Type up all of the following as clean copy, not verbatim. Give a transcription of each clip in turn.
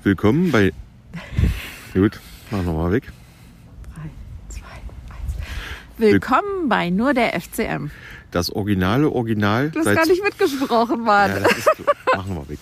Willkommen bei... Gut, machen wir mal weg. 3, 2, 1. Willkommen bei Nur der FCM. Das originale Original. Du hast gar nicht mitgesprochen, Mann. Ja, das ist, machen wir weg.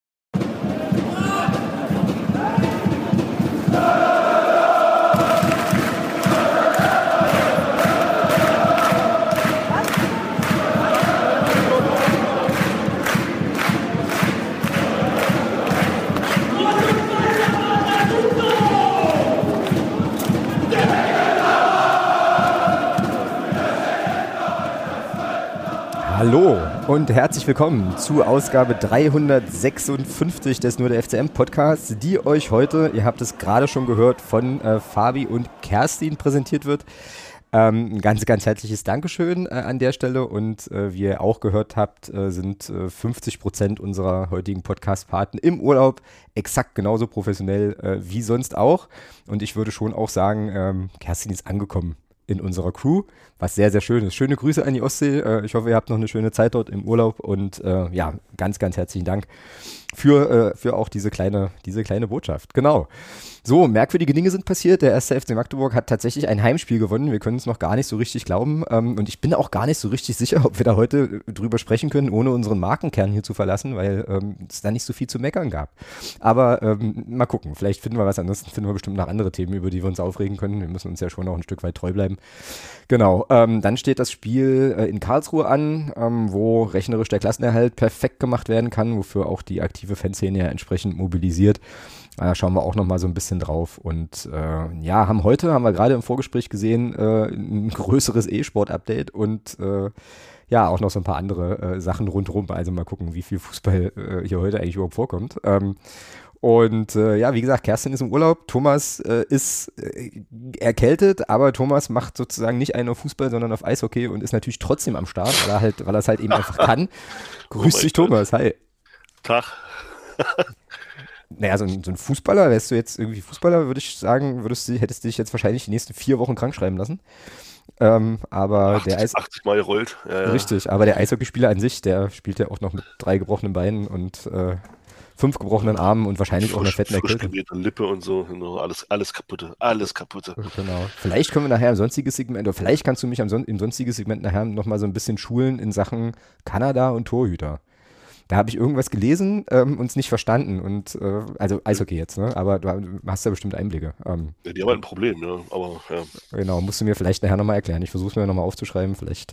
Hallo und herzlich willkommen zu Ausgabe 356 des Nur der FCM Podcasts, die euch heute, ihr habt es gerade schon gehört, von Fabi und Kerstin präsentiert wird. Ein ganz, ganz herzliches Dankeschön an der Stelle und wie ihr auch gehört habt, sind 50% unserer heutigen Podcast-Paten im Urlaub exakt genauso professionell wie sonst auch. Und ich würde schon auch sagen, Kerstin ist angekommen in unserer Crew, was sehr, sehr schön ist. Schöne Grüße an die Ostsee. Ich hoffe, ihr habt noch eine schöne Zeit dort im Urlaub und ja, ganz, ganz herzlichen Dank für auch diese kleine Botschaft. Genau. So, merkwürdige Dinge sind passiert. Der 1. FC Magdeburg hat tatsächlich ein Heimspiel gewonnen. Wir können es noch gar nicht so richtig glauben. Und ich bin auch gar nicht so richtig sicher, ob wir da heute drüber sprechen können, ohne unseren Markenkern hier zu verlassen, weil es da nicht so viel zu meckern gab. Aber mal gucken. Vielleicht finden wir was. Ansonsten finden wir bestimmt noch andere Themen, über die wir uns aufregen können. Wir müssen uns ja schon auch ein Stück weit treu bleiben. Genau. Dann steht das Spiel in Karlsruhe an, wo rechnerisch der Klassenerhalt perfekt gemacht werden kann, wofür auch die aktive Fanszene ja entsprechend mobilisiert. Da schauen wir auch nochmal so ein bisschen drauf und ja, haben wir gerade im Vorgespräch gesehen, ein größeres E-Sport-Update und ja, auch noch so ein paar andere Sachen rundherum. Also mal gucken, wie viel Fußball hier heute eigentlich überhaupt vorkommt. Und ja, wie gesagt, Kerstin ist im Urlaub, Thomas ist erkältet, aber Thomas macht sozusagen nicht einen auf Fußball, sondern auf Eishockey und ist natürlich trotzdem am Start, weil er es halt eben einfach kann. Grüß dich, Thomas, hi. Tag. Naja, so ein Fußballer, wärst du jetzt irgendwie Fußballer, würde ich sagen, hättest du dich jetzt wahrscheinlich die nächsten 4 Wochen krank schreiben lassen. Aber 80 Mal gerollt. Ja. Richtig, aber der Eishockeyspieler an sich, der spielt ja auch noch mit 3 gebrochenen Beinen und 5 gebrochenen Armen und wahrscheinlich auch einer fetten Erkältung. Lippe und so, alles kaputte, alles kaputte. Genau. Vielleicht können wir nachher im sonstiges Segment, oder vielleicht kannst du mich im sonstiges Segment nachher nochmal so ein bisschen schulen in Sachen Kanada und Torhüter. Da habe ich irgendwas gelesen und es nicht verstanden. Und also Eishockey jetzt, ne? Aber du hast ja bestimmt Einblicke. Ja, die haben halt ein Problem, ja. Aber ja. Genau, musst du mir vielleicht nachher nochmal erklären. Ich versuche es mir nochmal aufzuschreiben. Vielleicht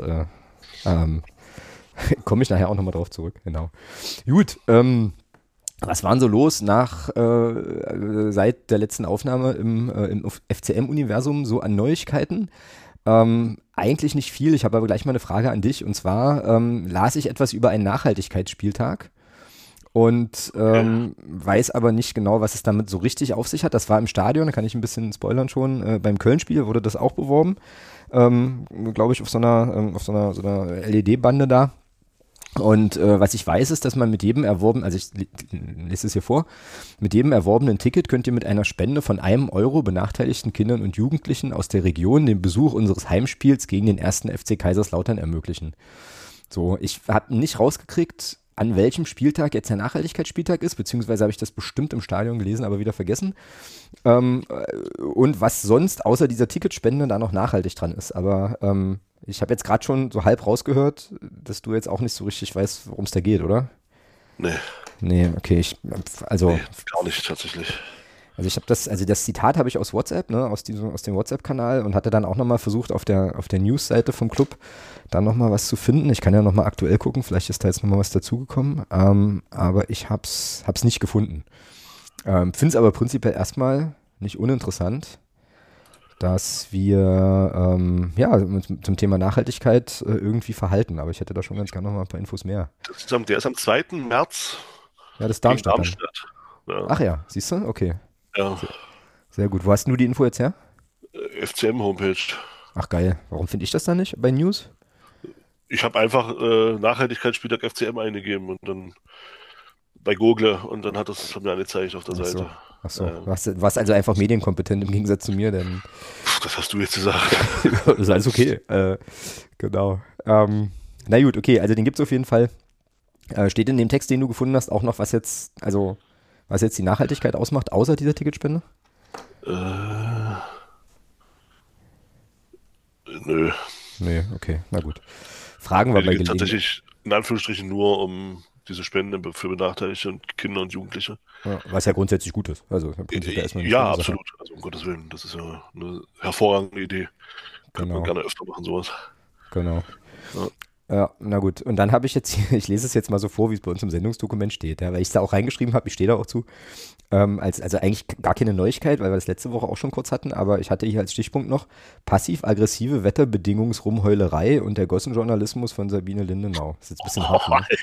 komme ich nachher auch nochmal drauf zurück. Genau. Gut, was waren so los seit der letzten Aufnahme im FCM-Universum so an Neuigkeiten? Eigentlich nicht viel, ich habe aber gleich mal eine Frage an dich und zwar las ich etwas über einen Nachhaltigkeitsspieltag und weiß aber nicht genau, was es damit so richtig auf sich hat. Das war im Stadion, da kann ich ein bisschen spoilern schon, beim Köln-Spiel wurde das auch beworben, glaube ich auf so einer LED-Bande da. Und was ich weiß, ist, dass man mit jedem also ich lese es hier vor, mit jedem erworbenen Ticket könnt ihr mit einer Spende von €1 benachteiligten Kindern und Jugendlichen aus der Region den Besuch unseres Heimspiels gegen den 1. FC Kaiserslautern ermöglichen. So, ich habe nicht rausgekriegt, an welchem Spieltag jetzt der Nachhaltigkeitsspieltag ist, beziehungsweise habe ich das bestimmt im Stadion gelesen, aber wieder vergessen. Und was sonst außer dieser Ticketspende da noch nachhaltig dran ist. Aber ich habe jetzt gerade schon so halb rausgehört, dass du jetzt auch nicht so richtig weißt, worum es da geht, oder? Nee. Nee, okay, Nee, gar nicht tatsächlich. Also das Zitat habe ich aus WhatsApp, ne, aus dem WhatsApp-Kanal und hatte dann auch nochmal versucht, auf der News-Seite vom Club dann nochmal was zu finden. Ich kann ja nochmal aktuell gucken, vielleicht ist da jetzt nochmal was dazugekommen, aber ich hab's nicht gefunden. Finde es aber prinzipiell erstmal nicht uninteressant, dass wir uns zum Thema Nachhaltigkeit irgendwie verhalten, aber ich hätte da schon ganz gerne noch mal ein paar Infos mehr. Der ist am 2. März. Ja, das ist Darmstadt. Ja. Ach ja, siehst du? Okay. Ja. Sehr gut. Wo hast du die Info jetzt her? FCM-Homepage. Ach geil. Warum finde ich das da nicht bei News? Ich habe einfach Nachhaltigkeitsspieltag FCM eingegeben und dann bei Google und dann hat das mir angezeigt auf der Seite. Ach so. Du warst also einfach medienkompetent im Gegensatz zu mir, denn Das hast du jetzt gesagt. das ist alles okay. Genau. Na gut, okay, also den gibt es auf jeden Fall. Steht in dem Text, den du gefunden hast, auch noch was jetzt, also Was jetzt die Nachhaltigkeit ausmacht, außer dieser Ticketspende? Nö. Nee, okay, na gut. Fragen wir Mir bei geht Gelegenheit. tatsächlich in Anführungsstrichen nur um diese Spenden für benachteiligte und Kinder und Jugendliche. Ja, was ja grundsätzlich gut ist. Also prinzipiell erstmal eine Ja, schöne Sache. absolut. Also um Gottes Willen, das ist ja eine hervorragende Idee. Könnte man Genau. gerne öfter machen, sowas. Genau. Ja. Ja, na gut. Und dann habe ich jetzt hier, ich lese es jetzt mal so vor, wie es bei uns im Sendungsdokument steht, ja, weil ich es da auch reingeschrieben habe, ich stehe da auch zu. Also eigentlich gar keine Neuigkeit, weil wir das letzte Woche auch schon kurz hatten, aber ich hatte hier als Stichpunkt noch passiv-aggressive Wetterbedingungsrumheulerei und der Gossenjournalismus von Sabine Lindenau. Das ist jetzt ein bisschen hart, ne?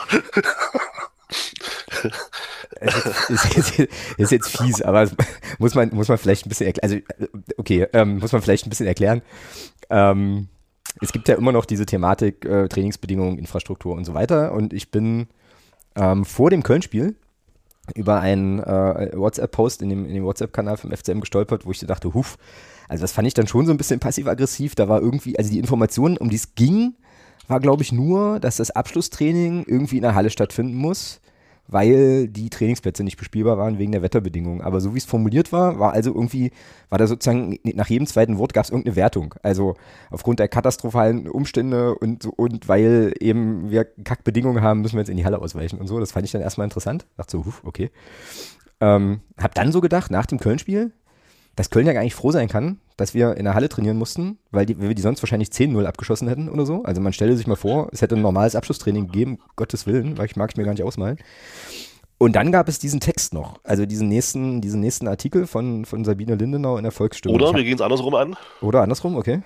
Alter. Ist jetzt fies, aber muss man vielleicht ein bisschen erklären. Also, okay, muss man vielleicht ein bisschen erklären. Es gibt ja immer noch diese Thematik Trainingsbedingungen, Infrastruktur und so weiter. Und ich bin vor dem Köln-Spiel über einen WhatsApp-Post in dem WhatsApp-Kanal vom FCM gestolpert, wo ich so dachte, also das fand ich dann schon so ein bisschen passiv-aggressiv. Da war irgendwie, also die Information, um die es ging, war glaube ich nur, dass das Abschlusstraining irgendwie in der Halle stattfinden muss, weil die Trainingsplätze nicht bespielbar waren wegen der Wetterbedingungen. Aber so wie es formuliert war da sozusagen nach jedem zweiten Wort gab es irgendeine Wertung. Also aufgrund der katastrophalen Umstände und weil eben wir Kackbedingungen haben, müssen wir jetzt in die Halle ausweichen und so. Das fand ich dann erstmal interessant. Dachte so, okay. Hab dann so gedacht, nach dem Köln-Spiel, dass Köln ja gar nicht froh sein kann, dass wir in der Halle trainieren mussten, weil wir die sonst wahrscheinlich 10-0 abgeschossen hätten oder so. Also man stelle sich mal vor, es hätte ein normales Abschlusstraining gegeben, Gottes Willen, weil ich mag es mir gar nicht ausmalen. Und dann gab es diesen Text noch, also diesen nächsten Artikel von Sabine Lindenau in der Volksstimme. Oder wir gehen es andersrum an. Oder andersrum, okay.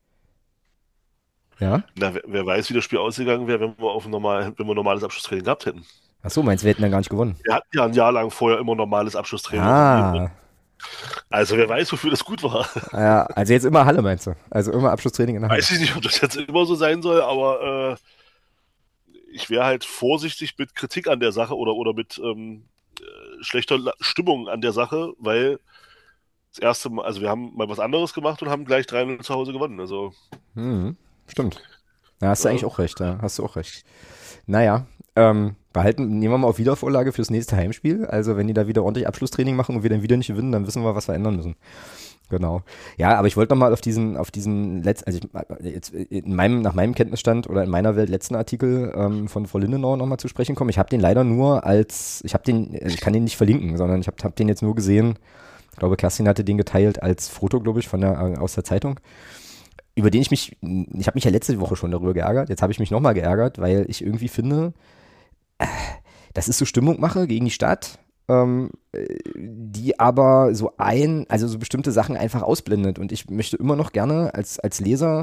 Ja. Na, wer weiß, wie das Spiel ausgegangen wäre, wenn wir normales Abschlusstraining gehabt hätten. Achso, meinst du, wir hätten dann gar nicht gewonnen? Wir hatten ja ein Jahr lang vorher immer normales Abschlusstraining. Ah. Also wer weiß, wofür das gut war. Ja, also jetzt immer Halle, meinst du? Also immer Abschlusstraining in der Halle. Weiß ich nicht, ob das jetzt immer so sein soll, aber ich wäre halt vorsichtig mit Kritik an der Sache oder mit schlechter Stimmung an der Sache, weil das erste Mal, also wir haben mal was anderes gemacht und haben gleich 3-0 zu Hause gewonnen. Also Stimmt. Ja, hast du eigentlich auch recht, ja. Hast du auch recht. Naja, nehmen wir mal auf Wiedervorlage fürs nächste Heimspiel. Also wenn die da wieder ordentlich Abschlusstraining machen und wir dann wieder nicht gewinnen, dann wissen wir, was wir ändern müssen. Genau. Ja, aber ich wollte nochmal auf diesen nach meinem Kenntnisstand oder in meiner Welt letzten Artikel von Frau Lindenau nochmal zu sprechen kommen. Ich habe den leider nur ich kann den nicht verlinken, sondern ich hab den jetzt nur gesehen. Ich glaube, Kerstin hatte den geteilt als Foto, glaube ich, aus der Zeitung. Über den ich habe mich ja letzte Woche schon darüber geärgert. Jetzt habe ich mich nochmal geärgert, weil ich irgendwie finde, das ist so Stimmungmache gegen die Stadt, die aber so bestimmte Sachen einfach ausblendet. Und ich möchte immer noch gerne als Leser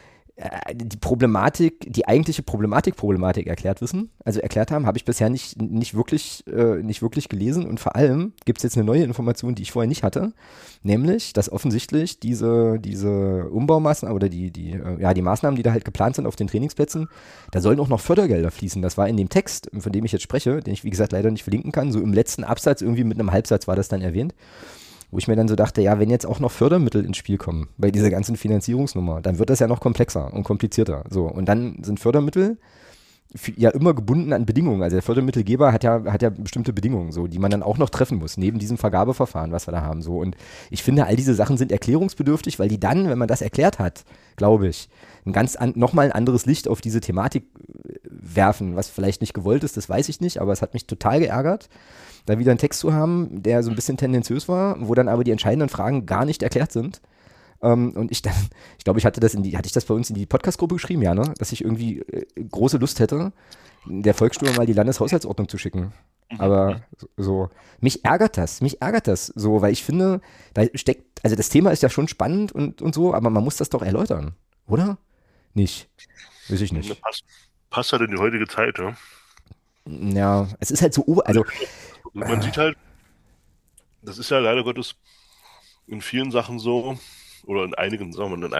die eigentliche Problematik erklärt wissen. Also erklärt haben, habe ich bisher nicht wirklich gelesen. Und vor allem gibt es jetzt eine neue Information, die ich vorher nicht hatte, nämlich, dass offensichtlich diese Umbaumaßnahmen oder die Maßnahmen, die da halt geplant sind auf den Trainingsplätzen, da sollen auch noch Fördergelder fließen. Das war in dem Text, von dem ich jetzt spreche, den ich wie gesagt leider nicht verlinken kann, so im letzten Absatz, irgendwie mit einem Halbsatz war das dann erwähnt. Wo ich mir dann so dachte, ja, wenn jetzt auch noch Fördermittel ins Spiel kommen bei dieser ganzen Finanzierungsnummer, dann wird das ja noch komplexer und komplizierter. So, und dann sind Fördermittel ja immer gebunden an Bedingungen. Also der Fördermittelgeber hat ja bestimmte Bedingungen, so, die man dann auch noch treffen muss, neben diesem Vergabeverfahren, was wir da haben. So. Und ich finde, all diese Sachen sind erklärungsbedürftig, weil die dann, wenn man das erklärt hat, glaube ich, nochmal ein anderes Licht auf diese Thematik werfen, was vielleicht nicht gewollt ist, das weiß ich nicht, aber es hat mich total geärgert, da wieder einen Text zu haben, der so ein bisschen tendenziös war, wo dann aber die entscheidenden Fragen gar nicht erklärt sind. Und ich glaube, hatte ich das bei uns in die Podcast-Gruppe geschrieben, ja, ne? Dass ich irgendwie große Lust hätte, der Volksstimme mal die Landeshaushaltsordnung zu schicken. Aber so, mich ärgert das so, weil ich finde, da steckt, also das Thema ist ja schon spannend und so, aber man muss das doch erläutern, oder? Nicht? Weiß ich nicht. Passt halt in die heutige Zeit, ja. Ja, es ist halt so, also man sieht halt, das ist ja leider Gottes in vielen Sachen so, oder in einigen,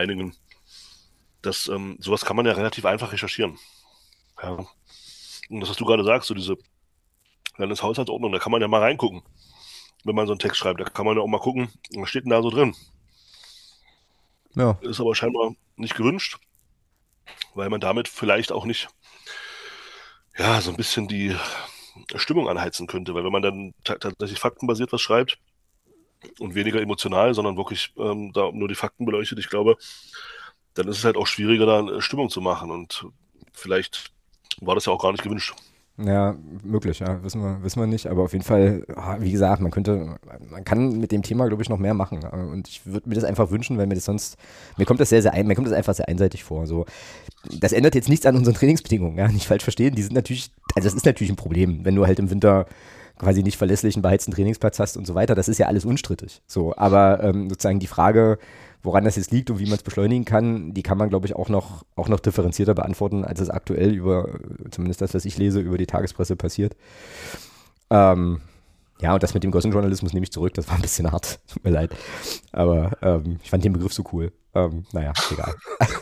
dass sowas kann man ja relativ einfach recherchieren. Ja. Und das, was du gerade sagst, so diese Landeshaushaltsordnung, da kann man ja mal reingucken, wenn man so einen Text schreibt. Da kann man ja auch mal gucken, was steht denn da so drin. Ja. Ist aber scheinbar nicht gewünscht, weil man damit vielleicht auch nicht, ja, so ein bisschen die Stimmung anheizen könnte. Weil wenn man dann tatsächlich faktenbasiert was schreibt und weniger emotional, sondern wirklich da nur die Fakten beleuchtet, ich glaube, dann ist es halt auch schwieriger, da eine Stimmung zu machen. Und vielleicht war das ja auch gar nicht gewünscht. Ja, möglich, ja, wissen wir nicht, aber auf jeden Fall, wie gesagt, man kann mit dem Thema, glaube ich, noch mehr machen und ich würde mir das einfach wünschen, weil mir kommt das einfach sehr einseitig vor, so. Das ändert jetzt nichts an unseren Trainingsbedingungen, ja, nicht falsch verstehen, das ist natürlich ein Problem, wenn du halt im Winter quasi nicht verlässlichen, beheizten Trainingsplatz hast und so weiter, das ist ja alles unstrittig, so, aber sozusagen die Frage, woran das jetzt liegt und wie man es beschleunigen kann, die kann man, glaube ich, auch noch differenzierter beantworten, als es aktuell zumindest das, was ich lese, über die Tagespresse passiert. Ja, und das mit dem Gossenjournalismus nehme ich zurück, das war ein bisschen hart, tut mir leid. Aber ich fand den Begriff so cool. Naja, egal.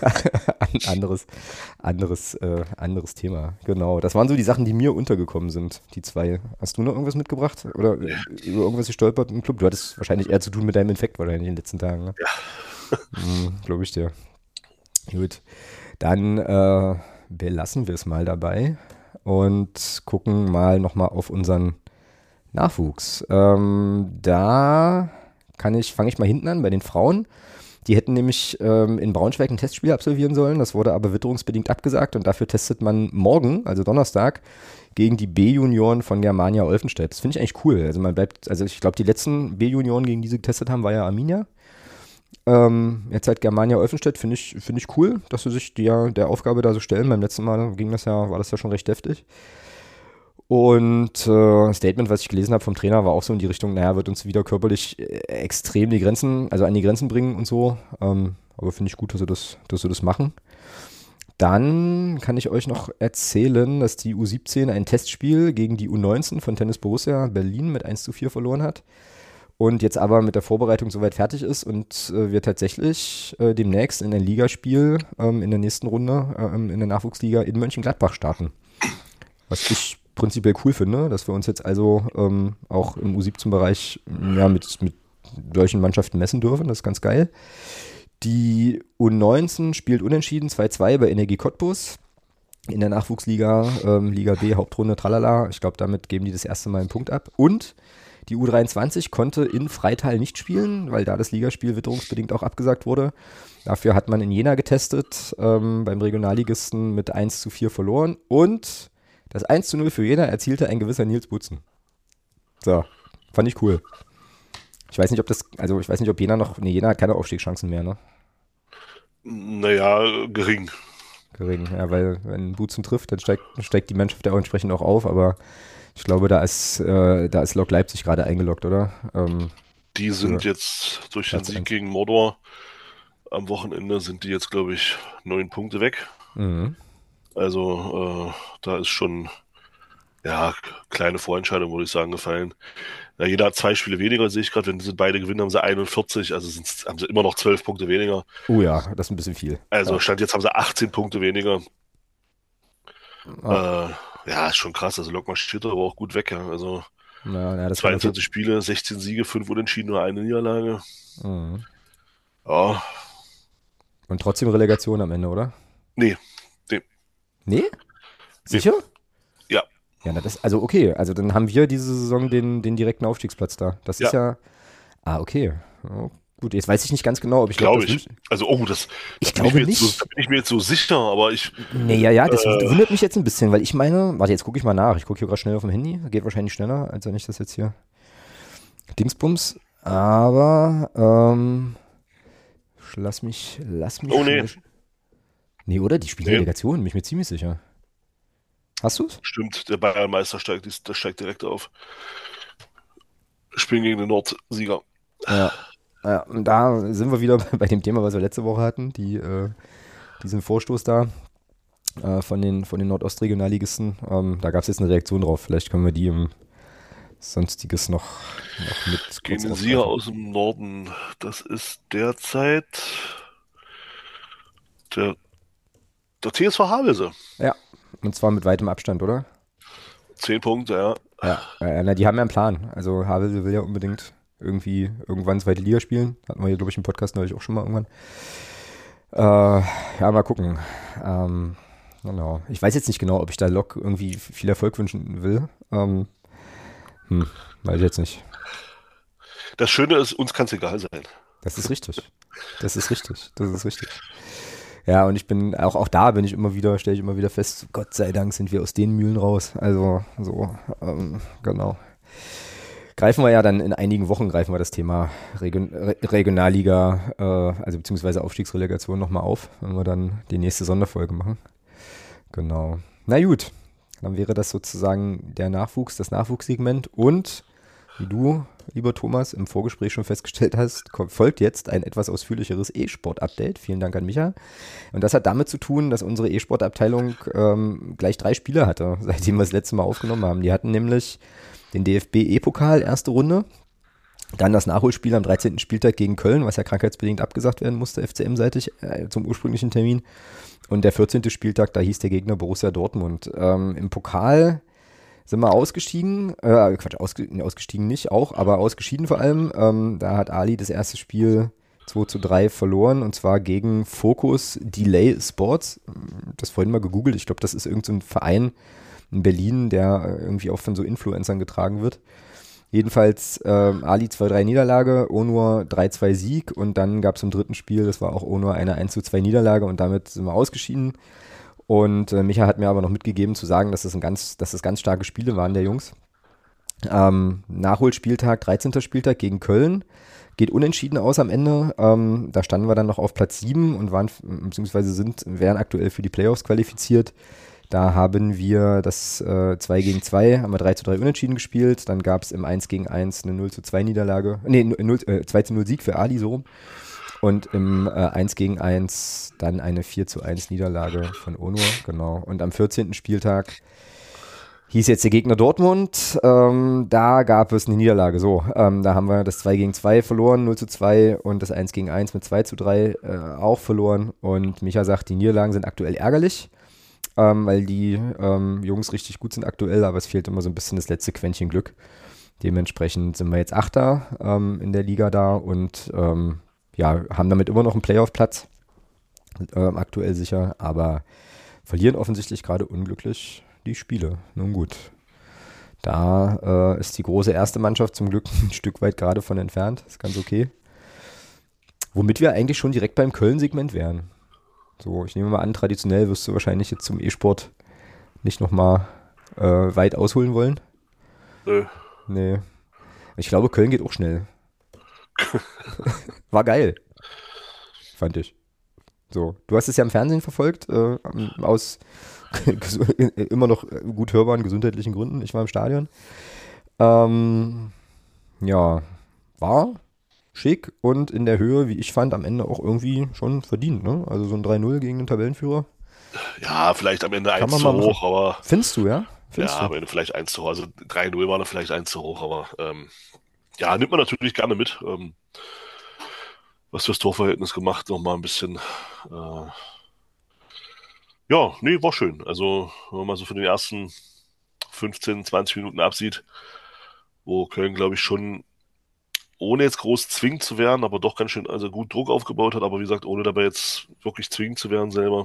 anderes Thema. Genau, das waren so die Sachen, die mir untergekommen sind, die zwei. Hast du noch irgendwas mitgebracht? Oder über irgendwas gestolpert im Club? Du hattest wahrscheinlich eher zu tun mit deinem Infekt wahrscheinlich in den letzten Tagen, ne? Ja. Glaube ich dir. Gut, dann belassen wir es mal dabei und gucken nochmal auf unseren Nachwuchs. Da fange ich mal hinten an bei den Frauen. Die hätten nämlich in Braunschweig ein Testspiel absolvieren sollen, das wurde aber witterungsbedingt abgesagt und dafür testet man morgen, also Donnerstag, gegen die B-Junioren von Germania Olfenstedt. Das finde ich eigentlich cool. Also ich glaube, die letzten B-Junioren, gegen die sie getestet haben, war ja Arminia. Jetzt halt Germania Olfenstedt, finde ich cool, dass sie sich der Aufgabe da so stellen. Beim letzten Mal war das ja schon recht deftig. Und Statement, was ich gelesen habe vom Trainer, war auch so in die Richtung, wird uns wieder körperlich extrem an die Grenzen bringen und so. Aber finde ich gut, dass sie das machen. Dann kann ich euch noch erzählen, dass die U17 ein Testspiel gegen die U19 von Tennis Borussia Berlin mit 1:4 verloren hat. Und jetzt aber mit der Vorbereitung soweit fertig ist und wir tatsächlich demnächst in ein Ligaspiel in der nächsten Runde in der Nachwuchsliga in Mönchengladbach starten. Was ich prinzipiell cool finde, dass wir uns jetzt also auch im U17-Bereich mit solchen Mannschaften messen dürfen. Das ist ganz geil. Die U19 spielt unentschieden 2:2 bei Energie Cottbus in der Nachwuchsliga, Liga B, Hauptrunde, tralala. Ich glaube, damit geben die das erste Mal einen Punkt ab. Und die U23 konnte in Freital nicht spielen, weil da das Ligaspiel witterungsbedingt auch abgesagt wurde. Dafür hat man in Jena getestet, beim Regionalligisten mit 1:4 verloren. Und das 1:0 für Jena erzielte ein gewisser Nils Butzen. So, fand ich cool. Ich weiß nicht, ob Jena hat keine Aufstiegschancen mehr, ne? Naja, gering. Gering, ja, weil wenn Butzen trifft, dann steigt die Mannschaft ja auch entsprechend auch auf, aber ich glaube, da ist Lok Leipzig gerade eingeloggt, oder? Die sind jetzt durch den Sieg gegen Mordor am Wochenende sind die jetzt, glaube ich, 9 Punkte weg. Mhm. Also da ist schon, kleine Vorentscheidung, würde ich sagen, gefallen. Ja, jeder hat 2 Spiele weniger, sehe ich gerade. Wenn sie beide gewinnen, haben sie 41, also haben sie immer noch 12 Punkte weniger. Oh ja, das ist ein bisschen viel. Also Stand jetzt haben sie 18 Punkte weniger. Ist schon krass. Also Lok marschiert aber auch gut weg. Ja. Also das 22 Spiele, 16 Siege, 5 Unentschieden, nur 1 Niederlage. Mhm. Ja. Und trotzdem Relegation am Ende, oder? Nee? Nee? Sicher? Ja. Ja, also okay. Also dann haben wir diese Saison den direkten Aufstiegsplatz da. Das ist ja. Okay. Oh, gut, jetzt weiß ich nicht ganz genau, ob ich glaube. Also, ich glaube nicht. Da bin ich mir jetzt so sicher, aber ich. Nee, das wundert mich jetzt ein bisschen, weil ich meine, warte, jetzt gucke ich mal nach. Ich gucke hier gerade schnell auf dem Handy. Geht wahrscheinlich schneller, als wenn ich das jetzt hier Dingsbums. Aber, lass mich. Oh, nee. Nee, oder? Die spielen Relegation, bin ich mir ziemlich sicher. Hast du's? Stimmt, der Bayernmeister steigt direkt auf. Spielen gegen den Nordsieger. Ja, und da sind wir wieder bei dem Thema, was wir letzte Woche hatten, diesen Vorstoß da von den Nordostregionalligisten. Da gab es jetzt eine Reaktion drauf. Vielleicht können wir die im Sonstiges noch mit gegen den Sieger aus dem Norden. Das ist derzeit der TSV Havelse. Ja, und zwar mit weitem Abstand, oder? 10 Punkte, ja. Ja, die haben ja einen Plan. Also Havelse will ja unbedingt irgendwann zweite Liga spielen. Hatten wir hier, glaube ich, im Podcast neulich auch schon mal irgendwann. Mal gucken. Genau. Ich weiß jetzt nicht genau, ob ich da Lok irgendwie viel Erfolg wünschen will. Weiß ich jetzt nicht. Das Schöne ist, uns kann es egal sein. Das ist richtig. Das ist richtig. Das ist richtig. Ja, und ich bin, auch da bin ich immer wieder, stelle ich immer wieder fest, Gott sei Dank sind wir aus den Mühlen raus. Also, so, genau. Greifen wir ja dann in einigen Wochen, greifen wir das Thema Regionalliga, also beziehungsweise Aufstiegsrelegation nochmal auf, wenn wir dann die nächste Sonderfolge machen. Genau. Na gut, dann wäre das sozusagen der Nachwuchs, das Nachwuchssegment und wie du, lieber Thomas, im Vorgespräch schon festgestellt hast, folgt jetzt ein etwas ausführlicheres E-Sport-Update. Vielen Dank an Micha. Und das hat damit zu tun, dass unsere E-Sport-Abteilung gleich 3 Spiele hatte, seitdem wir das letzte Mal aufgenommen haben. Die hatten nämlich den DFB E-Pokal, erste Runde, dann das Nachholspiel am 13. Spieltag gegen Köln, was ja krankheitsbedingt abgesagt werden musste, FCM-seitig zum ursprünglichen Termin. Und der 14. Spieltag, da hieß der Gegner Borussia Dortmund. Im Pokal sind wir ausgestiegen, ausgestiegen nicht auch, aber ausgeschieden vor allem. Da hat Ali das erste Spiel 2:3 verloren und zwar gegen Focus Delay Sports. Das vorhin mal gegoogelt, ich glaube, das ist irgend so ein Verein in Berlin, der irgendwie auch von so Influencern getragen wird. Jedenfalls Ali 2:3 Niederlage, Onur 3:2 Sieg und dann gab es im dritten Spiel, das war auch Onur eine 1:2 Niederlage und damit sind wir ausgeschieden. Und Micha hat mir aber noch mitgegeben zu sagen, dass das ganz starke Spiele waren der Jungs. Nachholspieltag, 13. Spieltag gegen Köln. Geht unentschieden aus am Ende. Da standen wir dann noch auf Platz 7 und wären aktuell für die Playoffs qualifiziert. Da haben wir das 2-2, haben wir 3:3 unentschieden gespielt. Dann gab es im 1-1 eine 0:2 Niederlage. 2:0 Sieg für Ali, so rum. Und im 1-1 dann eine 4:1 Niederlage von Onur, genau. Und am 14. Spieltag hieß jetzt der Gegner Dortmund. Da gab es eine Niederlage. So, da haben wir das 2-2 verloren, 0:2 und das 1-1 mit 2:3 auch verloren. Und Micha sagt, die Niederlagen sind aktuell ärgerlich, weil die Jungs richtig gut sind aktuell, aber es fehlt immer so ein bisschen das letzte Quäntchen Glück. Dementsprechend sind wir jetzt Achter in der Liga da und haben damit immer noch einen Playoff-Platz, aktuell sicher, aber verlieren offensichtlich gerade unglücklich die Spiele. Nun gut, da ist die große erste Mannschaft zum Glück ein Stück weit gerade von entfernt, ist ganz okay. Womit wir eigentlich schon direkt beim Köln-Segment wären. So, ich nehme mal an, traditionell wirst du wahrscheinlich jetzt zum E-Sport nicht nochmal weit ausholen wollen. Nö. Nee. Ich glaube, Köln geht auch schnell. War geil. Fand ich. So, du hast es ja im Fernsehen verfolgt, aus immer noch gut hörbaren gesundheitlichen Gründen. Ich war im Stadion. War schick und in der Höhe, wie ich fand, am Ende auch irgendwie schon verdient, ne? Also so ein 3:0 gegen den Tabellenführer. Ja, vielleicht am Ende Kann 1 man zu mal hoch, aber. Findest du, ja? Findest am Ende vielleicht 1 zu hoch. Also 3:0 war dann vielleicht 1 zu hoch, aber nimmt man natürlich gerne mit. Was fürs Torverhältnis gemacht, nochmal ein bisschen. War schön. Also, wenn man mal so von den ersten 15, 20 Minuten absieht, wo Köln, glaube ich, schon ohne jetzt groß zwingend zu werden, aber doch ganz schön gut Druck aufgebaut hat, aber wie gesagt, ohne dabei jetzt wirklich zwingend zu werden selber,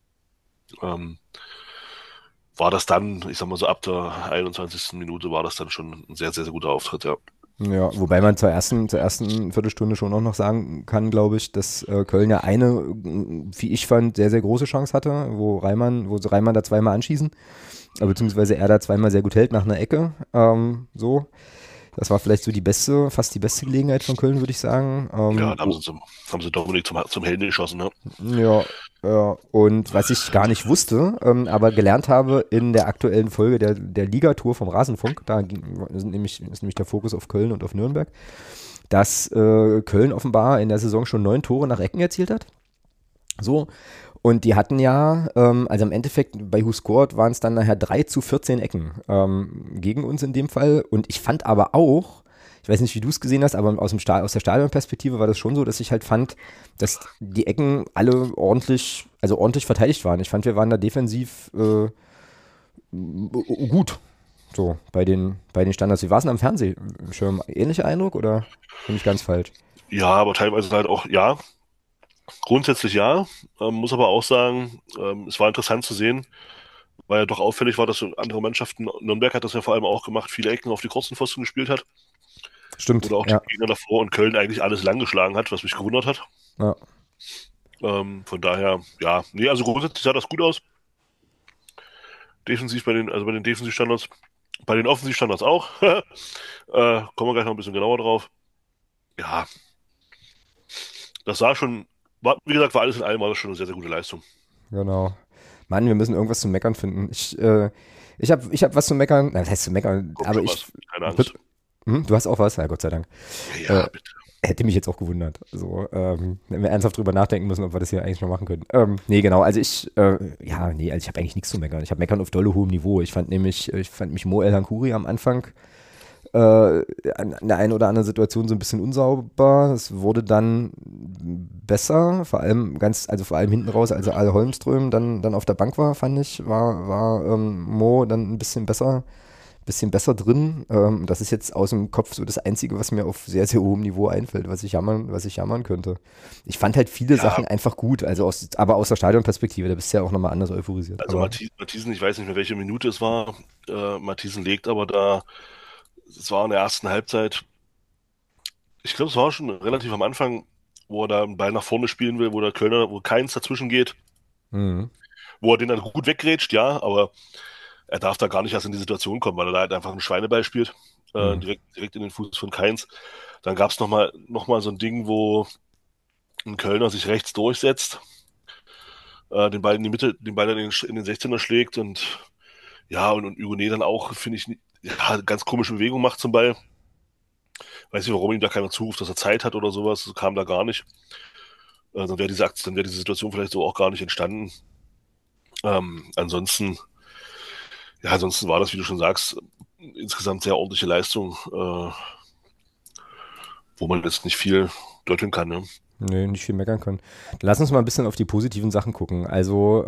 war das dann, ich sag mal so ab der 21. Minute war das dann schon ein sehr, sehr, sehr guter Auftritt, ja. Ja, wobei man zur ersten Viertelstunde schon auch noch sagen kann, glaube ich, dass Köln ja eine, wie ich fand, sehr, sehr große Chance hatte, wo Reimann da zweimal anschießen, beziehungsweise er da zweimal sehr gut hält nach einer Ecke, so. Das war vielleicht so fast die beste Gelegenheit von Köln, würde ich sagen. Dann haben sie Dominik zum Helden geschossen, ne? Ja, und was ich gar nicht wusste, aber gelernt habe in der aktuellen Folge der Ligatour vom Rasenfunk, da ist nämlich der Fokus auf Köln und auf Nürnberg, dass Köln offenbar in der Saison schon 9 Tore nach Ecken erzielt hat. So. Und die hatten ja, also im Endeffekt bei Who Scored waren es dann nachher 3:14 Ecken gegen uns in dem Fall. Und ich fand aber auch, ich weiß nicht, wie du es gesehen hast, aber aus der Stadionperspektive war das schon so, dass ich halt fand, dass die Ecken alle ordentlich verteidigt waren. Ich fand, wir waren da defensiv gut. So, bei den Standards. Wie war es denn am Fernsehschirm? Ähnlicher Eindruck oder bin ich ganz falsch? Ja, aber teilweise halt auch, ja. Grundsätzlich ja, muss aber auch sagen, es war interessant zu sehen, weil ja doch auffällig war, dass andere Mannschaften, Nürnberg hat das ja vor allem auch gemacht, viele Ecken auf die kurzen Pfosten gespielt hat. Stimmt, Oder auch die ja. Gegner davor und Köln eigentlich alles lang geschlagen hat, was mich gewundert hat. Ja. Von daher, ja, nee, also grundsätzlich sah das gut aus. Defensiv bei den Defensivstandards, bei den Offensivstandards auch. Kommen wir gleich noch ein bisschen genauer drauf. Ja, das wie gesagt, war alles in allem war das schon eine sehr, sehr gute Leistung. Genau. Mann, wir müssen irgendwas zu meckern finden. Ich hab was zu meckern. Was heißt zu meckern? Kommt Aber schon ich. was, keine Angst. Du hast auch was? Ja, Gott sei Dank. Ja, Äh, bitte. Hätte mich jetzt auch gewundert. Also, wenn wir ernsthaft drüber nachdenken müssen, ob wir das hier eigentlich noch machen können. Nee, genau. Also ich habe eigentlich nichts zu meckern. Ich habe meckern auf dolle hohem Niveau. Ich fand mich Mo El Hankouri am Anfang an der einen oder anderen Situation so ein bisschen unsauber. Es wurde dann besser, vor allem hinten raus, als Al Holmström dann auf der Bank war, fand ich, war Mo dann ein bisschen besser drin. Das ist jetzt aus dem Kopf so das Einzige, was mir auf sehr, sehr hohem Niveau einfällt, was ich jammern könnte. Ich fand halt viele Sachen einfach gut, aber aus der Stadionperspektive, da bist du ja auch nochmal anders euphorisiert. Also Aber, Matthiesen, ich weiß nicht mehr, welche Minute es war. Matthiesen legt aber da, es war in der ersten Halbzeit, ich glaube, es war schon relativ am Anfang, wo er da einen Ball nach vorne spielen will, wo keins dazwischen geht, wo er den dann gut weggrätscht, ja, aber er darf da gar nicht erst in die Situation kommen, weil er da halt einfach einen Schweineball spielt, direkt in den Fuß von Keins. Dann gab es noch mal so ein Ding, wo ein Kölner sich rechts durchsetzt, den Ball in die Mitte, den Ball dann in den 16er schlägt und ja, und Hugonet dann auch, finde ich, ja, ganz komische Bewegung macht zum Ball. Weiß nicht, warum ihm da keiner zuruft, dass er Zeit hat oder sowas, das kam da gar nicht. Dann wäre diese Situation vielleicht so auch gar nicht entstanden. Ansonsten war das, wie du schon sagst, insgesamt sehr ordentliche Leistung, wo man jetzt nicht viel deuteln kann. Ne? Nee, nicht viel meckern können. Dann lass uns mal ein bisschen auf die positiven Sachen gucken. Also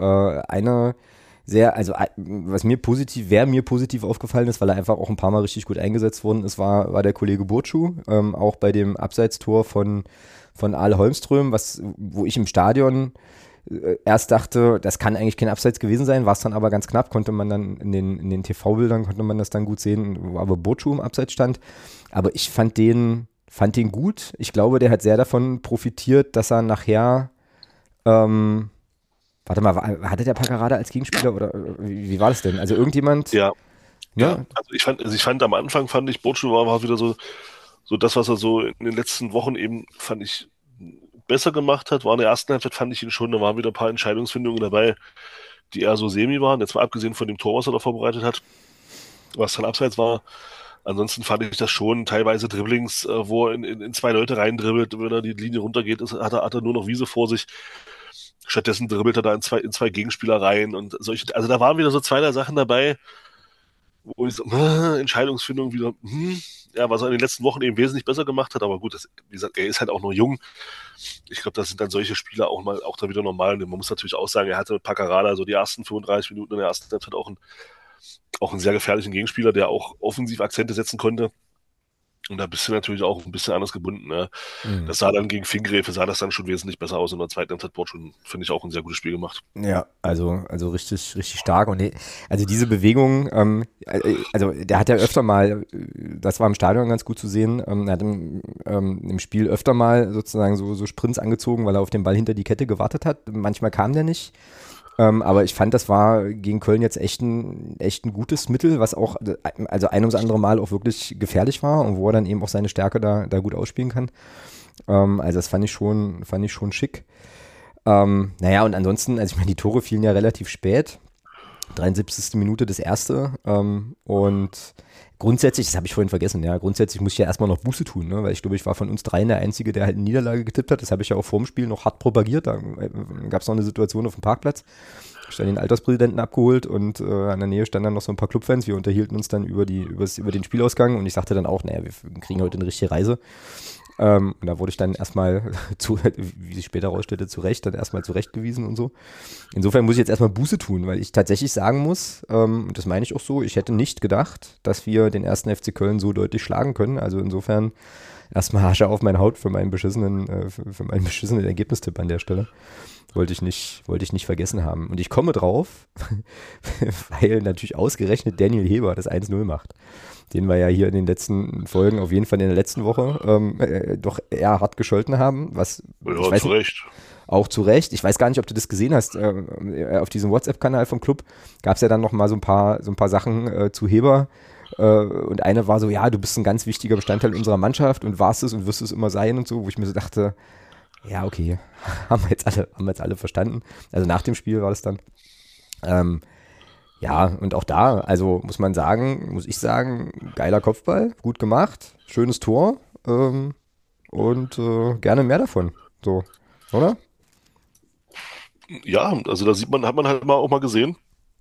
was mir positiv aufgefallen ist, weil er einfach auch ein paar Mal richtig gut eingesetzt worden ist, war der Kollege Burcu, auch bei dem Abseitstor von Al Holmström, wo ich im Stadion erst dachte, das kann eigentlich kein Abseits gewesen sein, war es dann aber ganz knapp, konnte man dann in den TV-Bildern konnte man das dann gut sehen, wo aber Burcu im Abseits stand. Aber ich fand den gut. Ich glaube, der hat sehr davon profitiert, dass er nachher warte mal, hatte der Paccarada als Gegenspieler oder wie war das denn? Also irgendjemand? Ja. Ne? Ja, also ich fand am Anfang, Burcu war wieder so das, was er so in den letzten Wochen eben, fand ich, besser gemacht hat. War in der ersten Halbzeit, fand ich ihn schon, da waren wieder ein paar Entscheidungsfindungen dabei, die eher so semi waren. Jetzt mal abgesehen von dem Tor, was er da vorbereitet hat, was dann abseits war. Ansonsten fand ich das schon teilweise Dribblings, wo er in zwei Leute reindribbelt, wenn er die Linie runtergeht, hat er nur noch Wiese vor sich. Stattdessen dribbelt er da in zwei Gegenspieler rein und solche. Also da waren wieder so zwei, drei Sachen dabei, wo ich so, Entscheidungsfindung wieder, ja, was er in den letzten Wochen eben wesentlich besser gemacht hat, aber gut, wie gesagt, er ist halt auch noch jung. Ich glaube, das sind dann solche Spieler auch da wieder normal. Und man muss natürlich auch sagen, er hatte mit Paccarada so die ersten 35 Minuten in der ersten Halbzeit auch einen sehr gefährlichen Gegenspieler, der auch offensiv Akzente setzen konnte. Und da bist du natürlich auch ein bisschen anders gebunden. Ne? Das sah dann gegen Fingräfe, sah das dann schon wesentlich besser aus. In der zweiten Halbzeit schon, finde ich, auch ein sehr gutes Spiel gemacht. Ja, also richtig, richtig stark. Und also diese Bewegung, also der hat ja öfter mal, das war im Stadion ganz gut zu sehen, er hat im Spiel öfter mal sozusagen so Sprints angezogen, weil er auf den Ball hinter die Kette gewartet hat. Manchmal kam der nicht. Aber ich fand, das war gegen Köln jetzt echt ein gutes Mittel, was auch, also ein ums andere Mal auch wirklich gefährlich war und wo er dann eben auch seine Stärke da gut ausspielen kann. Also das fand ich schon schick. Naja, und ansonsten, also ich meine, die Tore fielen ja relativ spät. 73. Minute das erste. Und grundsätzlich, das habe ich vorhin vergessen, ja, grundsätzlich muss ich ja erstmal noch Buße tun, ne? Weil ich glaube, ich war von uns dreien der Einzige, der halt eine Niederlage getippt hat. Das habe ich ja auch vor dem Spiel noch hart propagiert. Da gab es noch eine Situation auf dem Parkplatz. Ich habe den Alterspräsidenten abgeholt und an der Nähe standen dann noch so ein paar Clubfans. Wir unterhielten uns dann über den Spielausgang und ich sagte dann auch, naja, wir kriegen heute eine richtige Reise. Und da wurde ich dann erstmal, wie sich später rausstellte, zurechtgewiesen und so. Insofern muss ich jetzt erstmal Buße tun, weil ich tatsächlich sagen muss, und das meine ich auch so, ich hätte nicht gedacht, dass wir den ersten FC Köln so deutlich schlagen können. Also insofern erstmal Asche auf meine Haut für meinen beschissenen Ergebnistipp an der Stelle. Wollte ich nicht vergessen haben. Und ich komme drauf, weil natürlich ausgerechnet Daniel Heber das 1-0 macht. Den wir ja hier in den letzten Folgen, auf jeden Fall in der letzten Woche, doch eher hart gescholten haben. Was, Ja, ich weiß zu nicht, Recht. auch zu Recht. Ich weiß gar nicht, ob du das gesehen hast. Auf diesem WhatsApp-Kanal vom Club gab es ja dann noch mal so ein paar Sachen zu Heber. Und eine war so, ja, du bist ein ganz wichtiger Bestandteil unserer Mannschaft und warst es und wirst es immer sein und so, wo ich mir so dachte, ja, okay, haben wir jetzt alle verstanden. Also nach dem Spiel war das dann. Ja, und auch da, also muss ich sagen, geiler Kopfball, gut gemacht, schönes Tor und gerne mehr davon. So, oder? Ja, also da hat man halt auch mal gesehen,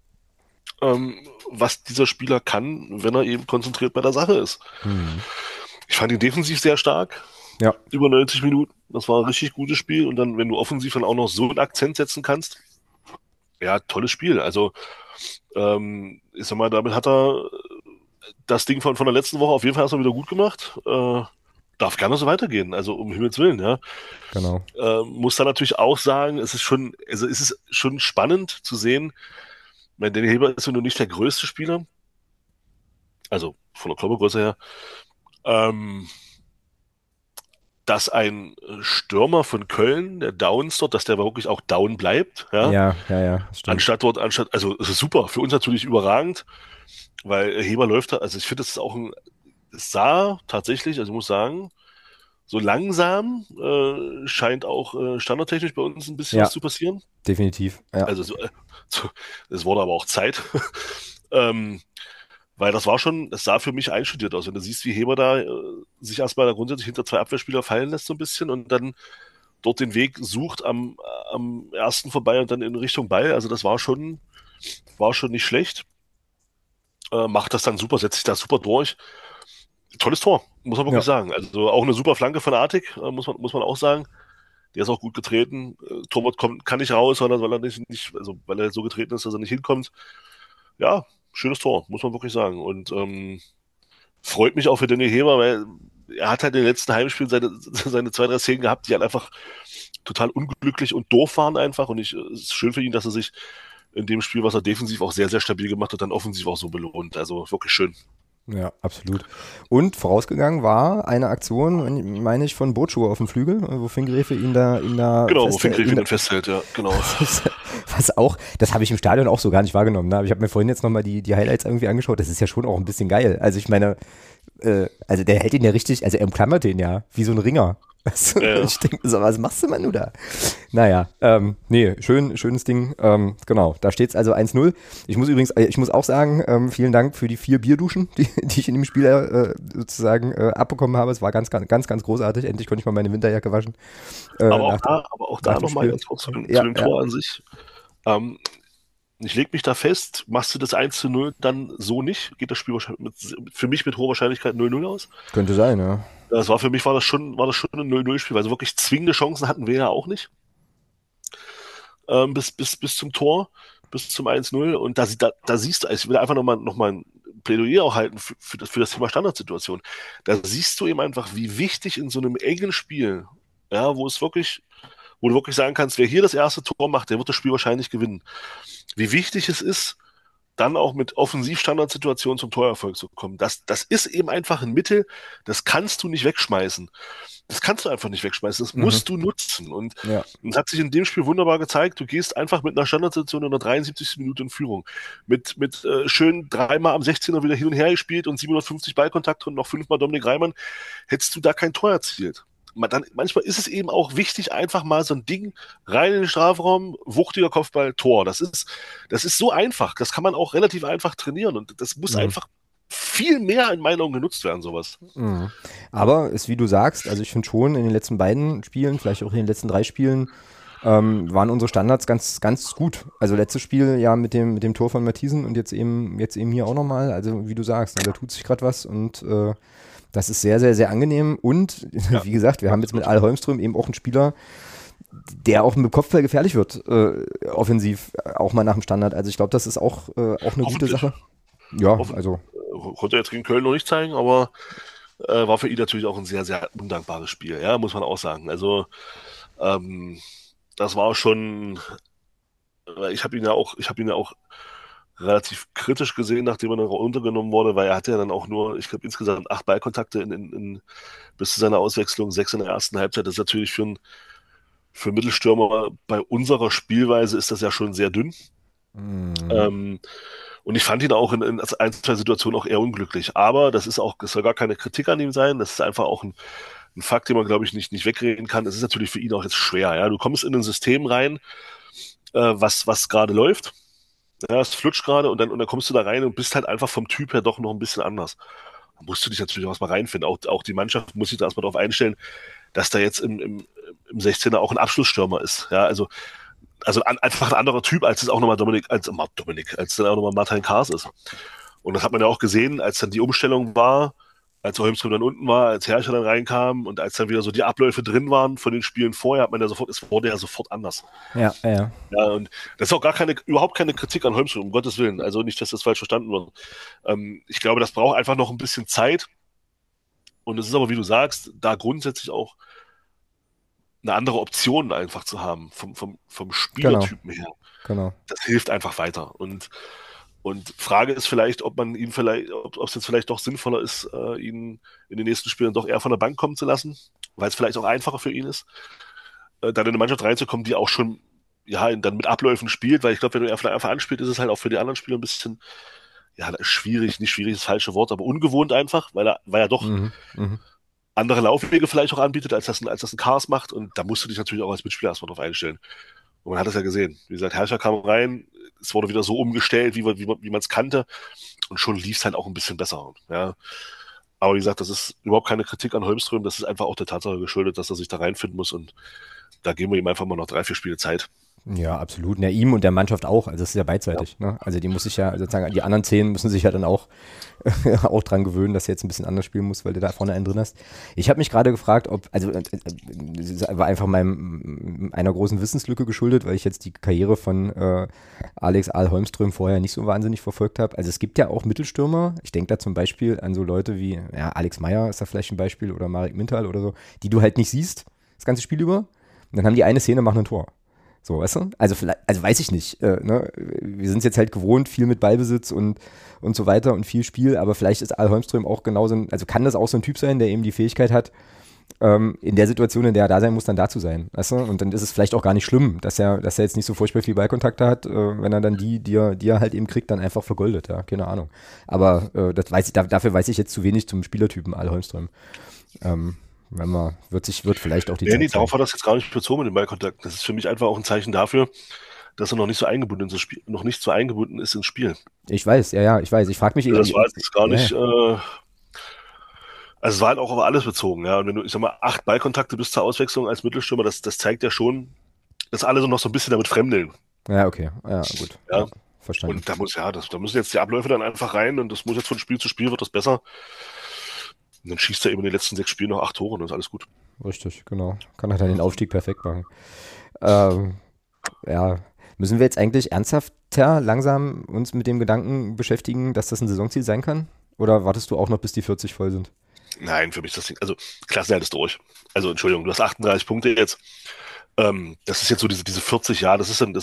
was dieser Spieler kann, wenn er eben konzentriert bei der Sache ist. Ich fand ihn defensiv sehr stark. Ja. Über 90 Minuten. Das war ein richtig gutes Spiel. Und dann, wenn du offensiv dann auch noch so einen Akzent setzen kannst, ja, tolles Spiel. Also, ich sag mal, damit hat er das Ding von der letzten Woche auf jeden Fall erstmal wieder gut gemacht. Darf gerne so weitergehen. Also, um Himmels Willen, ja. Genau. Muss da natürlich auch sagen, es ist schon spannend zu sehen, weil Danny Heber ist ja nur nicht der größte Spieler. Also, von der Körpergröße her. Dass ein Stürmer von Köln, der Downs dort, dass der wirklich auch down bleibt, ja. Ja, stimmt. Also es ist super, für uns natürlich überragend, weil Heber läuft da, also ich finde, das ist auch es sah tatsächlich, also ich muss sagen, so langsam scheint auch standardtechnisch bei uns ein bisschen Ja. was zu passieren. Definitiv. Ja. Also es wurde aber auch Zeit. Weil es sah für mich einstudiert aus. Wenn du siehst, wie Heber da sich erstmal da grundsätzlich hinter zwei Abwehrspieler fallen lässt so ein bisschen und dann dort den Weg sucht am ersten vorbei und dann in Richtung Ball. Also das war schon nicht schlecht. Macht das dann super, setzt sich da super durch. Tolles Tor, muss man wirklich sagen. Also auch eine super Flanke von Artig, muss man auch sagen. Der ist auch gut getreten. Torwart kann nicht raus, weil er so getreten ist, dass er nicht hinkommt. Ja, schönes Tor, muss man wirklich sagen. Und freut mich auch für Danny Heber, weil er hat halt in den letzten Heimspielen seine 2-3 Szenen gehabt, die halt einfach total unglücklich und doof waren einfach. Und es ist schön für ihn, dass er sich in dem Spiel, was er defensiv auch sehr, sehr stabil gemacht hat, dann offensiv auch so belohnt. Also wirklich schön. Ja, absolut. Und vorausgegangen war eine Aktion, meine ich, von Bocho auf dem Flügel, wo Fingräfe ihn da genau, wo Fingräfe ihn festhält, ja, genau. Was auch, das habe ich im Stadion auch so gar nicht wahrgenommen. Ne? Aber ich habe mir vorhin jetzt nochmal die Highlights irgendwie angeschaut. Das ist ja schon auch ein bisschen geil. Also ich meine, also der hält ihn ja richtig, also er umklammert den ja, wie so ein Ringer. Ja. Ich denke so, was machst du, Mann, du da? Naja, schönes Ding. Genau, da steht es also 1-0. Ich muss auch sagen, vielen Dank für die 4 Bierduschen, die ich in dem Spiel sozusagen abbekommen habe. Es war ganz, ganz, ganz, ganz großartig. Endlich konnte ich mal meine Winterjacke waschen. Aber auch da nochmal ganz kurz zu dem Tor an sich. Ich lege mich da fest, machst du das 1-0 dann so nicht? Geht das Spiel wahrscheinlich für mich mit hoher Wahrscheinlichkeit 0-0 aus? Könnte sein, ja. Für mich war das schon ein 0-0-Spiel, weil so wirklich zwingende Chancen hatten wir ja auch nicht. Bis zum Tor, bis zum 1-0. Und da siehst du, ich will einfach nochmal ein Plädoyer auch halten für das Thema Standardsituation. Da siehst du eben einfach, wie wichtig in so einem engen Spiel, ja, wo du wirklich sagen kannst, wer hier das erste Tor macht, der wird das Spiel wahrscheinlich gewinnen. Wie wichtig es ist, dann auch mit Offensivstandardsituationen zum Torerfolg zu kommen. Das ist eben einfach ein Mittel, das kannst du nicht wegschmeißen. Das kannst du einfach nicht wegschmeißen, das musst du nutzen. Und es hat sich in dem Spiel wunderbar gezeigt, du gehst einfach mit einer Standardsituation in der 73. Minute in Führung. Mit schön 3-mal am 16er wieder hin und her gespielt und 750 Ballkontakte und noch 5-mal Dominik Reimann, hättest du da kein Tor erzielt. Manchmal ist es eben auch wichtig, einfach mal so ein Ding rein in den Strafraum, wuchtiger Kopfball, Tor. Das ist so einfach. Das kann man auch relativ einfach trainieren und das muss einfach viel mehr in meinen Augen genutzt werden, sowas. Aber ist wie du sagst, also ich finde schon in den letzten beiden Spielen, vielleicht auch in den letzten 3 Spielen, waren unsere Standards ganz, ganz gut. Also letztes Spiel ja mit dem Tor von Matthiesen und jetzt eben hier auch nochmal. Also wie du sagst, da tut sich gerade was und das ist sehr, sehr, sehr angenehm und wie gesagt, wir haben jetzt mit Al Holmström eben auch einen Spieler, der auch mit Kopfball gefährlich wird, offensiv, auch mal nach dem Standard. Also ich glaube, das ist auch eine gute Sache. Ja, also. Konnte er jetzt gegen Köln noch nicht zeigen, aber war für ihn natürlich auch ein sehr, sehr undankbares Spiel, ja, muss man auch sagen. Also das war schon, ich habe ihn ja auch relativ kritisch gesehen, nachdem er dann runtergenommen wurde, weil er hatte ja dann auch nur, ich glaube, insgesamt 8 Ballkontakte bis zu seiner Auswechslung, 6 in der ersten Halbzeit. Das ist natürlich für einen Mittelstürmer bei unserer Spielweise ist das ja schon sehr dünn. Mhm. Und ich fand ihn auch in ein, zwei Situationen auch eher unglücklich. Aber das soll gar keine Kritik an ihm sein. Das ist einfach auch ein Fakt, den man, glaube ich, nicht wegreden kann. Es ist natürlich für ihn auch jetzt schwer. Ja, du kommst in ein System rein, was gerade läuft. Ja, es flutscht gerade und dann kommst du da rein und bist halt einfach vom Typ her doch noch ein bisschen anders. Da musst du dich natürlich auch erstmal reinfinden. Auch die Mannschaft muss sich da erstmal darauf einstellen, dass da jetzt im 16er auch ein Abschlussstürmer ist. Ja, also einfach ein anderer Typ, als es auch nochmal als dann auch nochmal Martin Kaas ist. Und das hat man ja auch gesehen, als dann die Umstellung war, als Holmström dann unten war, als Herrscher dann reinkam und als dann wieder so die Abläufe drin waren von den Spielen vorher, hat man ja es wurde ja sofort anders. Ja, ja. Ja, und das ist auch überhaupt keine Kritik an Holmström, um Gottes Willen. Also nicht, dass das falsch verstanden wird. Ich glaube, das braucht einfach noch ein bisschen Zeit. Und es ist aber, wie du sagst, da grundsätzlich auch eine andere Option einfach zu haben, vom Spielertypen her. Genau. Das hilft einfach weiter. Und Frage ist vielleicht, ob es jetzt vielleicht doch sinnvoller ist, ihn in den nächsten Spielen doch eher von der Bank kommen zu lassen, weil es vielleicht auch einfacher für ihn ist, dann in eine Mannschaft reinzukommen, die auch schon dann mit Abläufen spielt, weil ich glaube, wenn du ihn einfach anspielst, ist es halt auch für die anderen Spieler ein bisschen, schwierig, nicht schwierig ist das falsche Wort, aber ungewohnt einfach, weil er doch andere Laufwege vielleicht auch anbietet, als das ein Cars macht, und da musst du dich natürlich auch als Mitspieler erstmal drauf einstellen. Und man hat es ja gesehen. Wie gesagt, Herrscher kam rein, es wurde wieder so umgestellt, wie man es kannte, und schon lief es halt auch ein bisschen besser. Ja. Aber wie gesagt, das ist überhaupt keine Kritik an Holmström, das ist einfach auch der Tatsache geschuldet, dass er sich da reinfinden muss, und da geben wir ihm einfach mal noch 3, 4 Spiele Zeit. Ja, absolut. Ja, ihm und der Mannschaft auch. Also es ist ja beidseitig. Ja. Ne? Also die muss sich ja, sozusagen, die anderen 10 müssen sich ja dann auch dran gewöhnen, dass er jetzt ein bisschen anders spielen muss, weil du da vorne einen drin hast. Ich habe mich gerade gefragt, das war einfach einer großen Wissenslücke geschuldet, weil ich jetzt die Karriere von Alex Ahl Holmström vorher nicht so wahnsinnig verfolgt habe. Also es gibt ja auch Mittelstürmer. Ich denke da zum Beispiel an so Leute wie Alex Meyer ist da vielleicht ein Beispiel, oder Marek Mintal oder so, die du halt nicht siehst, das ganze Spiel über. Und dann haben die eine Szene, machen ein Tor. So, weißt du? Also weiß ich nicht. Ne? Wir sind es jetzt halt gewohnt, viel mit Ballbesitz und so weiter und viel Spiel, aber vielleicht ist Al Holmström auch genauso, also kann das auch so ein Typ sein, der eben die Fähigkeit hat, in der Situation, in der er da sein muss, dann da zu sein. Weißt du? Und dann ist es vielleicht auch gar nicht schlimm, dass er jetzt nicht so furchtbar viel Ballkontakte hat, wenn er dann die er halt eben kriegt, dann einfach vergoldet. Ja, keine Ahnung. Aber dafür weiß ich jetzt zu wenig zum Spielertypen Al Holmström. Wird vielleicht auch die Zeit Nee, darauf hat das jetzt gar nicht bezogen mit dem Ballkontakt. Das ist für mich einfach auch ein Zeichen dafür, dass er noch nicht so eingebunden ist ins Spiel. Ich weiß, ich weiß. Ich frage mich eben. Das war jetzt gar nicht, also es war halt auch auf alles bezogen, ja. Und wenn du, ich sag mal, 8 Ballkontakte bis zur Auswechslung als Mittelstürmer, das zeigt ja schon, dass alle so noch so ein bisschen damit fremdeln. Ja, okay. Ja, gut. Ja. Verstanden. Und da müssen jetzt die Abläufe dann einfach rein, und das muss jetzt von Spiel zu Spiel wird das besser. Und dann schießt er eben in den letzten 6 Spielen noch 8 Tore und dann ist alles gut. Richtig, genau. Kann er dann den Aufstieg perfekt machen. Müssen wir jetzt eigentlich ernsthafter langsam uns mit dem Gedanken beschäftigen, dass das ein Saisonziel sein kann? Oder wartest du auch noch, bis die 40 voll sind? Nein, für mich ist das Ding, also Klassenerhalt ist durch. Also Entschuldigung, du hast 38 Punkte jetzt. Das ist jetzt so diese 40 Jahre, das ist immer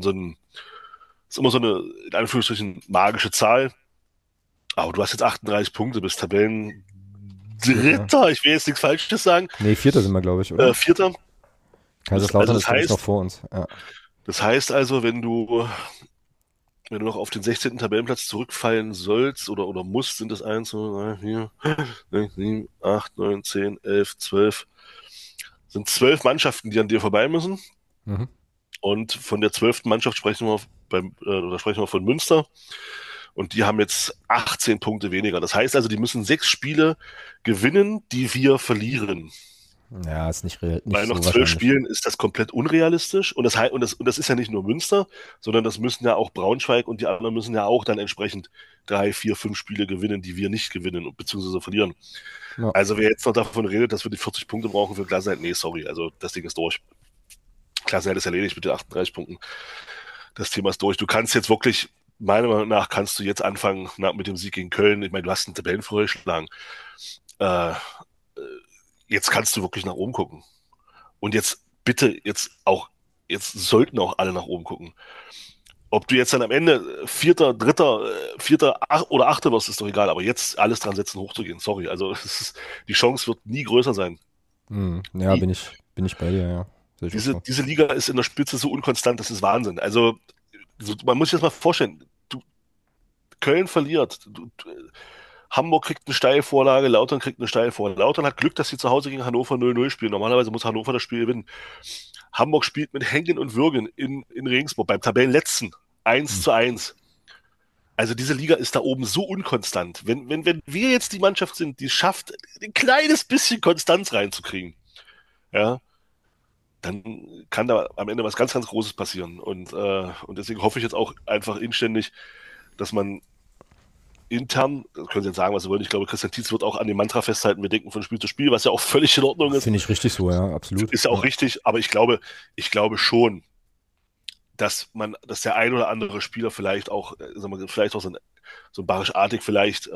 so eine, in Anführungsstrichen, magische Zahl. Aber du hast jetzt 38 Punkte, bist Tabellendritter. Ich will jetzt nichts Falsches sagen. Nee, 4. sind wir, glaube ich, oder? 4. Kaiserslautern ist, glaube ich, noch vor uns. Ja. Das heißt also, wenn du noch auf den 16. Tabellenplatz zurückfallen sollst oder musst, sind es 1, 2, 3, 4, 6, 7, 8, 9, 10, 11, 12. Sind 12 Mannschaften, die an dir vorbei müssen. Mhm. Und von der 12. Mannschaft sprechen wir von Münster. Und die haben jetzt 18 Punkte weniger. Das heißt also, die müssen 6 Spiele gewinnen, die wir verlieren. Ja, ist nicht real. Bei noch 12 Spielen ist das komplett unrealistisch. Und das ist ja nicht nur Münster, sondern das müssen ja auch Braunschweig und die anderen müssen ja auch dann entsprechend 3, 4, 5 Spiele gewinnen, die wir nicht gewinnen bzw. verlieren. Ja. Also wer jetzt noch davon redet, dass wir die 40 Punkte brauchen für Klassenerhalt, nee, sorry, also das Ding ist durch. Klassenerhalt ist erledigt mit den 38 Punkten. Das Thema ist durch. Du kannst jetzt wirklich, meiner Meinung nach, kannst du jetzt anfangen mit dem Sieg gegen Köln. Ich meine, du hast einen Tabellenführer geschlagen. äh, jetzt kannst du wirklich nach oben gucken. Und jetzt bitte, jetzt sollten auch alle nach oben gucken. Ob du jetzt dann am Ende Vierter, Dritter, Vierter oder Achter wirst, ist doch egal. Aber jetzt alles dran setzen, hochzugehen. Sorry, also die Chance wird nie größer sein. Ja, bin ich bei dir, ja. Diese Liga ist in der Spitze so unkonstant, das ist Wahnsinn. Also man muss sich das mal vorstellen. Köln verliert. Hamburg kriegt eine Steilvorlage, Lautern kriegt eine Steilvorlage. Lautern hat Glück, dass sie zu Hause gegen Hannover 0-0 spielen. Normalerweise muss Hannover das Spiel gewinnen. Hamburg spielt mit Hängen und Würgen in Regensburg beim Tabellenletzten 1:1. Also diese Liga ist da oben so unkonstant. Wenn wir jetzt die Mannschaft sind, die es schafft, ein kleines bisschen Konstanz reinzukriegen, ja, dann kann da am Ende was ganz, ganz Großes passieren. Und deswegen hoffe ich jetzt auch einfach inständig, dass man intern, das können Sie jetzt sagen, was Sie wollen, ich glaube, Christian Tietz wird auch an dem Mantra festhalten, wir denken von Spiel zu Spiel, was ja auch völlig in Ordnung ist. Finde ich richtig so, ja, absolut. Ist ja auch richtig, aber ich glaube schon, dass der ein oder andere Spieler vielleicht auch, vielleicht auch so ein Barisch-Artig vielleicht,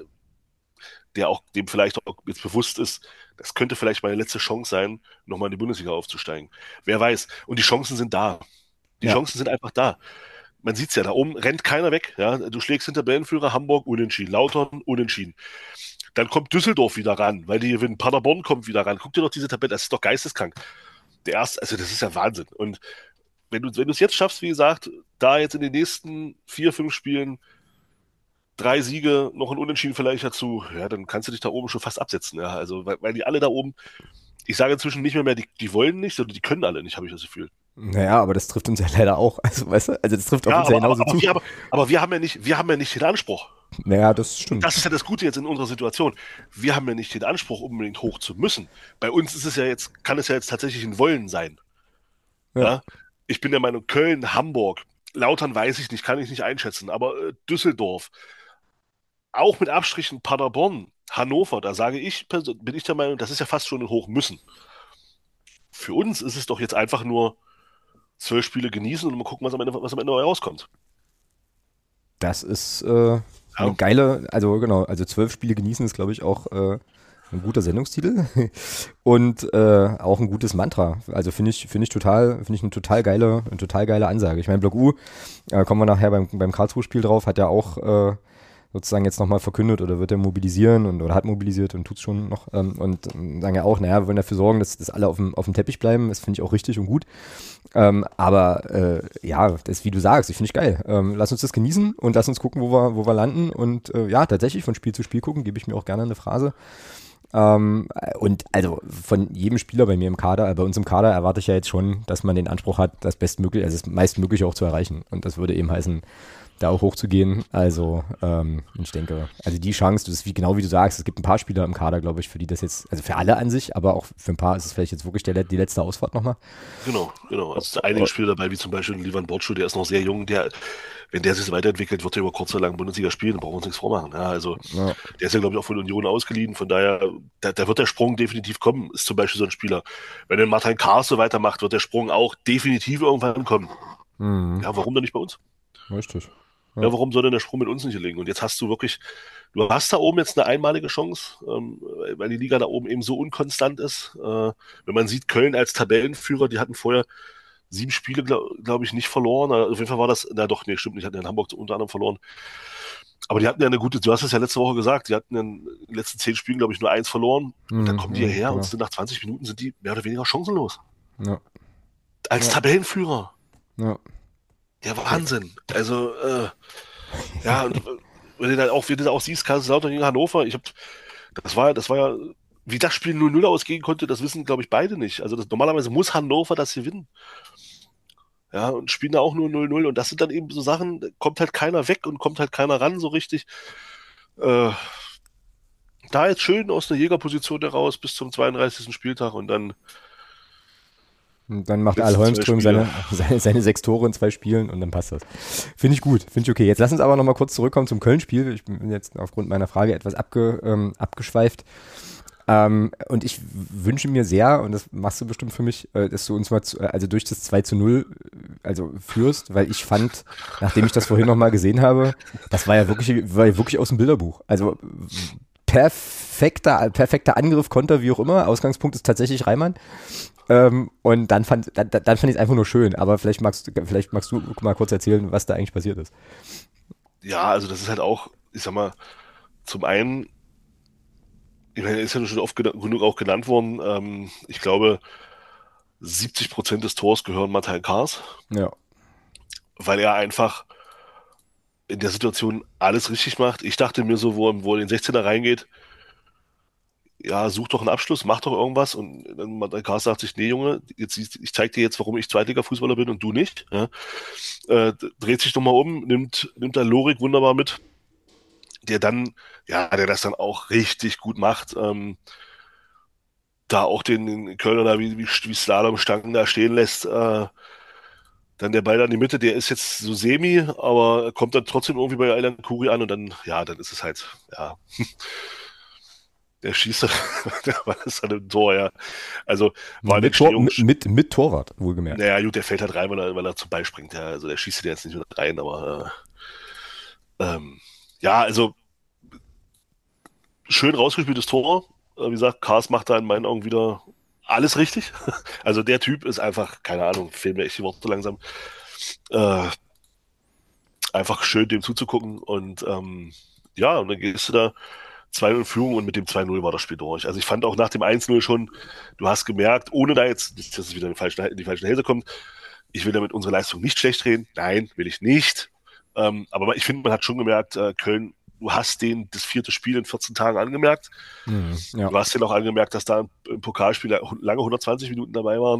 dem vielleicht auch jetzt bewusst ist, das könnte vielleicht meine letzte Chance sein, nochmal in die Bundesliga aufzusteigen. Wer weiß. Und die Chancen sind da. Die Chancen sind einfach da. Man sieht es ja, da oben rennt keiner weg. Ja? Du schlägst den Tabellenführer, Hamburg unentschieden, Lautern unentschieden. Dann kommt Düsseldorf wieder ran, weil die gewinnen. Paderborn kommt wieder ran. Guck dir doch diese Tabelle, das ist doch geisteskrank. Also das ist ja Wahnsinn. Und wenn du es jetzt schaffst, wie gesagt, da jetzt in den nächsten 4, 5 Spielen 3 Siege, noch ein Unentschieden vielleicht dazu, ja, dann kannst du dich da oben schon fast absetzen. Ja? Also, weil die alle da oben, ich sage inzwischen nicht mehr, die wollen nicht, sondern die können alle nicht, habe ich das Gefühl. Naja, aber das trifft uns ja leider auch. Also, weißt du, das trifft auf uns ja genauso zu. Aber wir haben ja nicht den Anspruch. Naja, das stimmt. Das ist ja das Gute jetzt in unserer Situation. Wir haben ja nicht den Anspruch, unbedingt hoch zu müssen. Bei uns kann es ja jetzt tatsächlich ein Wollen sein. Ja? Ich bin der Meinung, Köln, Hamburg, Lautern weiß ich nicht, kann ich nicht einschätzen, aber Düsseldorf, auch mit Abstrichen Paderborn, Hannover, da bin ich der Meinung, das ist ja fast schon ein Hochmüssen. Für uns ist es doch jetzt einfach nur 12 Spiele genießen und mal gucken, was am Ende rauskommt. Das ist eine geile, also 12 Spiele genießen ist, glaube ich, auch ein guter Sendungstitel und auch ein gutes Mantra. Also finde ich eine total geile Ansage. Ich meine, Block U, kommen wir nachher beim Karlsruhe-Spiel drauf, hat ja auch sozusagen jetzt nochmal verkündet oder wird er mobilisieren oder hat mobilisiert und tut es schon noch und sagen ja auch, naja, wir wollen dafür sorgen, dass alle auf dem Teppich bleiben. Das finde ich auch richtig und gut. Aber das, wie du sagst, ich finde ich geil. Lass uns das genießen und lass uns gucken, wo wir landen und tatsächlich von Spiel zu Spiel gucken, gebe ich mir auch gerne eine Phrase. Und also von jedem Spieler bei mir im Kader, bei uns im Kader erwarte ich ja jetzt schon, dass man den Anspruch hat, das meistmögliche auch zu erreichen. Und das würde eben heißen, da auch hochzugehen. Also ich denke, also die Chance, das ist genau wie du sagst, es gibt ein paar Spieler im Kader, glaube ich, für die das jetzt, also für alle an sich, aber auch für ein paar ist es vielleicht jetzt wirklich die letzte Ausfahrt nochmal. Genau. Also es sind einige Spieler dabei, wie zum Beispiel Livan Borcu, der ist noch sehr jung, wenn der sich so weiterentwickelt, wird er über kurz oder lang Bundesliga spielen, dann brauchen wir uns nichts vormachen. Ja, also der ist ja, glaube ich, auch von Union ausgeliehen, von daher, da wird der Sprung definitiv kommen, ist zum Beispiel so ein Spieler. Wenn der Martin Kars so weitermacht, wird der Sprung auch definitiv irgendwann kommen. Ja, warum denn nicht bei uns? Richtig. Ja, warum soll denn der Sprung mit uns nicht gelingen? Und jetzt hast du hast da oben jetzt eine einmalige Chance, weil die Liga da oben eben so unkonstant ist. Wenn man sieht, Köln als Tabellenführer, die hatten vorher 7 Spiele, glaube ich, nicht verloren. Auf jeden Fall war das, stimmt nicht, hatten in Hamburg unter anderem verloren. Aber die hatten ja du hast es ja letzte Woche gesagt, die hatten in den letzten 10 Spielen, glaube ich, nur 1 verloren. Und dann kommen die hierher und nach 20 Minuten sind die mehr oder weniger chancenlos. Ja. Als Tabellenführer. Ja. Der Wahnsinn. Also, und wenn du da auch siehst, Kaiserslautern gegen Hannover, das war ja, wie das Spiel 0-0 ausgehen konnte, das wissen, glaube ich, beide nicht. Also normalerweise muss Hannover das gewinnen. Ja, und spielen da auch nur 0-0 und das sind dann eben so Sachen, da kommt halt keiner weg und kommt halt keiner ran so richtig. Da jetzt schön aus der Jägerposition heraus bis zum 32. Spieltag und dann macht Al Holmström seine 6 Tore in 2 Spielen und dann passt das. Finde ich gut, finde ich okay. Jetzt lass uns aber nochmal kurz zurückkommen zum Köln-Spiel. Ich bin jetzt aufgrund meiner Frage etwas abgeschweift. Und ich wünsche mir sehr, und das machst du bestimmt für mich, dass du uns mal durch das 2:0 führst, weil ich fand, nachdem ich das vorhin nochmal gesehen habe, das war ja wirklich aus dem Bilderbuch. Also perfekter Angriff, Konter, wie auch immer. Ausgangspunkt ist tatsächlich Reimann. Und dann fand ich es einfach nur schön. Aber vielleicht magst du mal kurz erzählen, was da eigentlich passiert ist. Ja, also das ist halt auch, ich sag mal, zum einen, ich meine, ist ja schon oft genug auch genannt worden, ich glaube, 70% des Tors gehören Martin Kars, Ja. weil er einfach in der Situation alles richtig macht. Ich dachte mir so, wo er in den 16er reingeht, ja, such doch einen Abschluss, mach doch irgendwas. Und dann Martin Kars sagt sich, nee, Junge, ich zeig dir jetzt, warum ich Zweitliga-Fußballer bin und du nicht. Ja? Dreht sich nochmal um, nimmt da Lorik wunderbar mit, der das dann auch richtig gut macht. Da auch den Kölner da wie Slalomstangen da stehen lässt. Dann der Ball da in die Mitte, der ist jetzt so semi, aber kommt dann trotzdem irgendwie bei Aylan Kuri an und dann ist es halt, ja. Der schießt, der war das dann im Tor, ja. Also war eine Entstehung. Mit Torwart, wohlgemerkt. Naja, gut, der fällt halt rein, weil er zum Ball springt. Ja. Also der schießt den jetzt nicht mehr rein, aber ja, also schön rausgespieltes Tor. Wie gesagt, Kars macht da in meinen Augen wieder alles richtig. Also der Typ ist einfach, keine Ahnung, fehlen mir echt die Worte langsam. Einfach schön, dem zuzugucken. Und ja, und dann gehst du da 2-0 in Führung und mit dem 2-0 war das Spiel durch. Also ich fand auch nach dem 1-0 schon, du hast gemerkt, ohne da jetzt, dass es wieder in die falschen Hälse kommt, ich will damit unsere Leistung nicht schlecht reden. Nein, will ich nicht. Aber ich finde, man hat schon gemerkt, Köln, du hast denen das 4. Spiel in 14 Tagen angemerkt. Ja. Du hast denen auch angemerkt, dass da im Pokalspiel lange 120 Minuten dabei waren.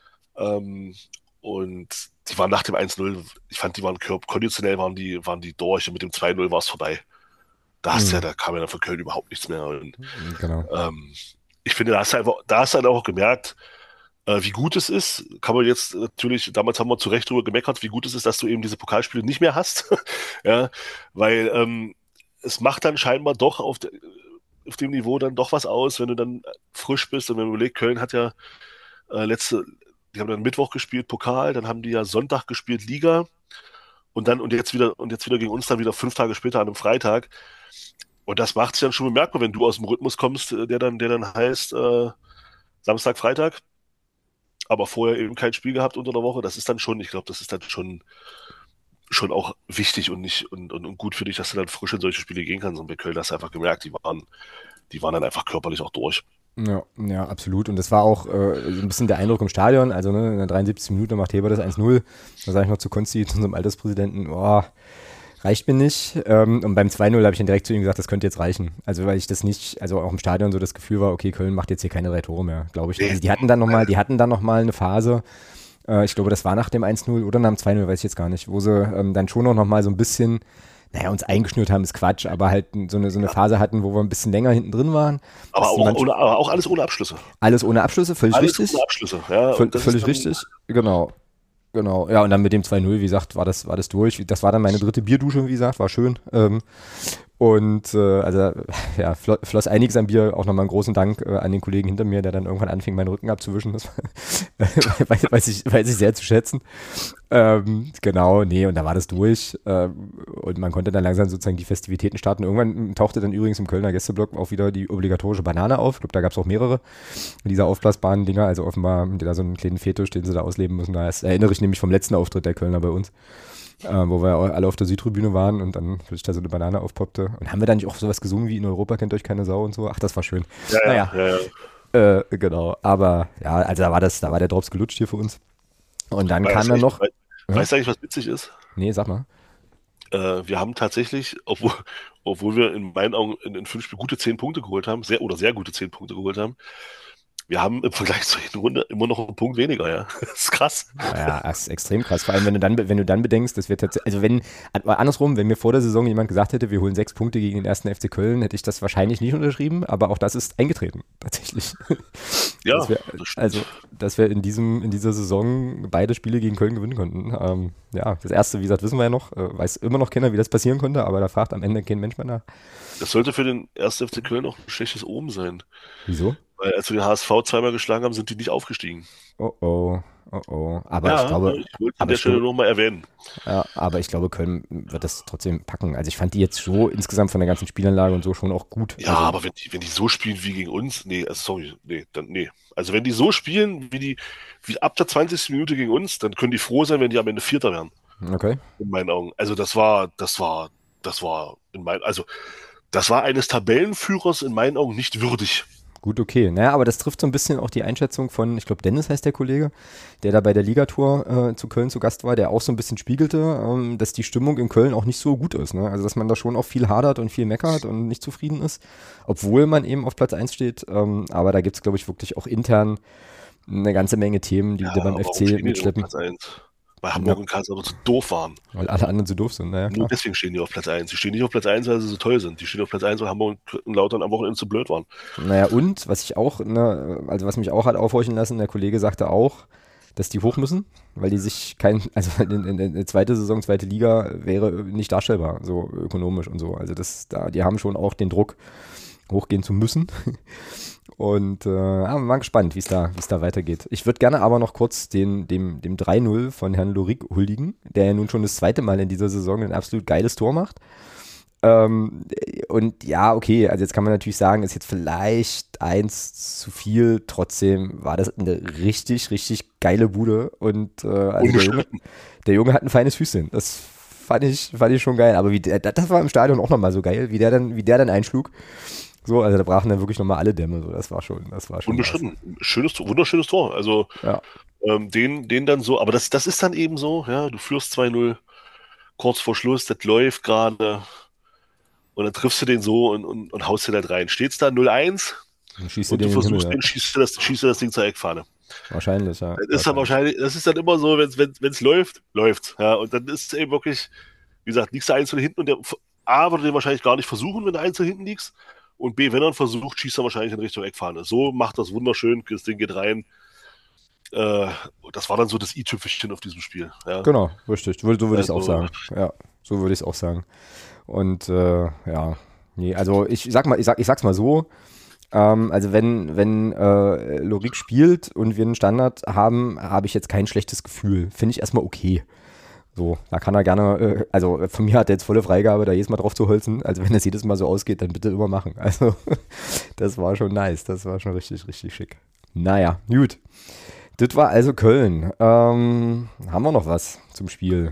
Und die waren nach dem 1-0, ich fand, die waren konditionell waren die durch und mit dem 2-0 war es vorbei. Da kam ja dann von Köln überhaupt nichts mehr. Und, genau. ich finde, da hast du halt auch gemerkt, wie gut es ist. Kann man jetzt natürlich, damals haben wir zu Recht drüber gemeckert, wie gut es ist, dass du eben diese Pokalspiele nicht mehr hast. Ja, weil es macht dann scheinbar doch auf dem Niveau dann doch was aus, wenn du dann frisch bist und wenn man überlegt, Köln hat ja die haben dann Mittwoch gespielt, Pokal, dann haben die ja Sonntag gespielt, Liga und jetzt wieder gegen uns dann wieder 5 Tage später an einem Freitag. Und das macht sich dann schon bemerkbar, wenn du aus dem Rhythmus kommst, der dann heißt Samstag, Freitag, aber vorher eben kein Spiel gehabt unter der Woche. Das ist dann schon, ich glaube, das ist dann schon auch wichtig und nicht und gut für dich, dass du dann frisch in solche Spiele gehen kannst. Und bei Köln hast du einfach gemerkt, die waren dann einfach körperlich auch durch. Ja, absolut. Und das war auch so ein bisschen der Eindruck im Stadion. Also in der 73. Minute macht Heber das 1-0. Da sage ich noch zu Konsti, zu unserem Alterspräsidenten, reicht mir nicht. Und beim 2-0 habe ich dann direkt zu ihm gesagt, das könnte jetzt reichen. Also weil ich das nicht, also auch im Stadion so das Gefühl war, okay, Köln macht jetzt hier keine 3 Tore mehr, glaube ich. Also die hatten dann noch mal eine Phase, ich glaube, das war nach dem 1-0 oder nach dem 2-0, weiß ich jetzt gar nicht, wo sie dann schon noch mal so ein bisschen, uns eingeschnürt haben, ist Quatsch, aber halt so eine Phase hatten, wo wir ein bisschen länger hinten drin waren. Aber auch alles ohne Abschlüsse. Alles ohne Abschlüsse, völlig richtig. Alles ohne Abschlüsse, ja. Völlig richtig, genau. Ja, und dann mit dem 2-0, wie gesagt, war das durch. Das war dann meine 3. Bierdusche, wie gesagt, war schön. Floss einiges an Bier. Auch nochmal einen großen Dank an den Kollegen hinter mir, der dann irgendwann anfing, meinen Rücken abzuwischen. Das weiß ich sehr zu schätzen. Genau, und da war das durch. Und man konnte dann langsam sozusagen die Festivitäten starten. Irgendwann tauchte dann übrigens im Kölner Gästeblock auch wieder die obligatorische Banane auf. Ich glaube, da gab es auch mehrere dieser aufblasbaren Dinger. Also offenbar haben die da so einen kleinen Fetisch, den sie da ausleben müssen. Das erinnere ich nämlich vom letzten Auftritt der Kölner bei uns. Wo wir alle auf der Südtribüne waren und dann plötzlich da so eine Banane aufpoppte. Und haben wir da nicht auch sowas gesungen wie in Europa kennt euch keine Sau und so? Ach, das war schön. Ja. Genau, aber ja, also da war der Drops gelutscht hier für uns. Und dann kam dann noch... Weißt du eigentlich, was witzig ist? Nee, sag mal. Wir haben tatsächlich, obwohl wir in meinen Augen in 5 Spielen gute 10 Punkte geholt haben, sehr gute 10 Punkte geholt haben, wir haben im Vergleich zur Hinrunde immer noch einen Punkt weniger, ja. Das ist krass. Ja, das ist extrem krass. Vor allem, wenn du dann bedenkst, dass wir tatsächlich, andersrum, wenn mir vor der Saison jemand gesagt hätte, wir holen 6 Punkte gegen den 1. FC Köln, hätte ich das wahrscheinlich nicht unterschrieben, aber auch das ist eingetreten, tatsächlich. Ja, dass wir in dieser Saison beide Spiele gegen Köln gewinnen konnten. Das erste, wie gesagt, wissen wir ja noch, weiß immer noch keiner, wie das passieren konnte, aber da fragt am Ende kein Mensch mehr nach. Das sollte für den 1. FC Köln auch ein schlechtes Omen sein. Wieso? Weil als wir den HSV zweimal geschlagen haben, sind die nicht aufgestiegen. Oh. Oh. Aber Ja, ich glaube, ich wollte an der Stelle nochmal erwähnen. ja, aber ich glaube, Köln wird das trotzdem packen. Also ich fand die jetzt so insgesamt von der ganzen Spielanlage und so schon auch gut. Ja, Also, aber wenn die so spielen wie gegen uns, nee, sorry, nee, dann nee. Also wenn die so spielen wie ab der 20. Minute gegen uns, dann können die froh sein, wenn die am Ende Vierter werden, okay. in meinen Augen. Also das war eines Tabellenführers in meinen Augen nicht würdig. Gut, okay. Naja, aber das trifft so ein bisschen auch die Einschätzung von, ich glaube, Dennis heißt der Kollege, der da bei der Ligatour zu Köln zu Gast war, der auch so ein bisschen spiegelte, dass die Stimmung in Köln auch nicht so gut ist. Ne? Also, dass man da schon auch viel hadert und viel meckert und nicht zufrieden ist, obwohl man eben auf Platz 1 steht. Aber da gibt es, glaube ich, wirklich auch intern eine ganze Menge Themen, die da beim warum FC stehen die auf mitschleppen. Platz 1? Weil Hamburg und Karlsruhe aber zu doof waren. Weil alle anderen so doof sind. Naja, Nur klar. deswegen stehen die auf Platz 1. Die stehen nicht auf Platz 1, weil sie so toll sind. Die stehen auf Platz 1, weil Hamburg und Lautern am Wochenende zu blöd waren. Naja, und was ich auch, ne, also was mich auch hat aufhorchen lassen, der Kollege sagte auch, dass die hoch müssen, weil die sich also in zweite Saison, zweite Liga wäre nicht darstellbar, so ökonomisch und so. Also die haben schon auch den Druck, hochgehen zu müssen. Und mal gespannt, wie es da weitergeht. Ich würde gerne aber noch kurz dem 3-0 von Herrn Lorik huldigen, der ja nun schon das zweite Mal in dieser Saison ein absolut geiles Tor macht. Und ja, okay, also jetzt kann man natürlich sagen, ist jetzt vielleicht 1 zu viel, trotzdem war das eine richtig, richtig geile Bude und also der Junge hat ein feines Füßchen, das fand ich schon geil, aber das war im Stadion auch nochmal so geil, wie der dann einschlug, so, also da brachen dann wirklich nochmal alle Dämme, so, das war schon Unbestritten, wunderschönes Tor, also ja. den dann so, aber das ist dann eben so, ja, du führst 2-0, kurz vor Schluss, das läuft gerade. Und dann triffst du den so und haust den halt rein. Steht's da 0-1 Schießt und du versuchst den, schießt du das Ding zur Eckfahne. Wahrscheinlich, ja. Das ist dann immer so, wenn's läuft. Ja, und dann ist es eben wirklich, wie gesagt, liegst du 1 von hinten und der A würde den wahrscheinlich gar nicht versuchen, wenn du 1 von hinten liegst. Und B, wenn er ihn versucht, schießt er wahrscheinlich in Richtung Eckfahne. So macht das wunderschön, das Ding geht rein. Das war dann so das i-Tüpfelchen auf diesem Spiel. Ja. Genau, richtig. So würde ich es Also- auch sagen. Ja, so würde ich es auch sagen. Und ja, nee, also ich sag's mal so. Also wenn Lorik spielt und wir einen Standard haben, habe ich jetzt kein schlechtes Gefühl. Finde ich erstmal okay. So, da kann er gerne, also von mir hat er jetzt volle Freigabe, da jedes Mal drauf zu holzen. Also wenn das jedes Mal so ausgeht, dann bitte immer machen. Also das war schon nice, das war schon richtig, richtig schick. Naja, gut. Das war also Köln. Haben wir noch was zum Spiel?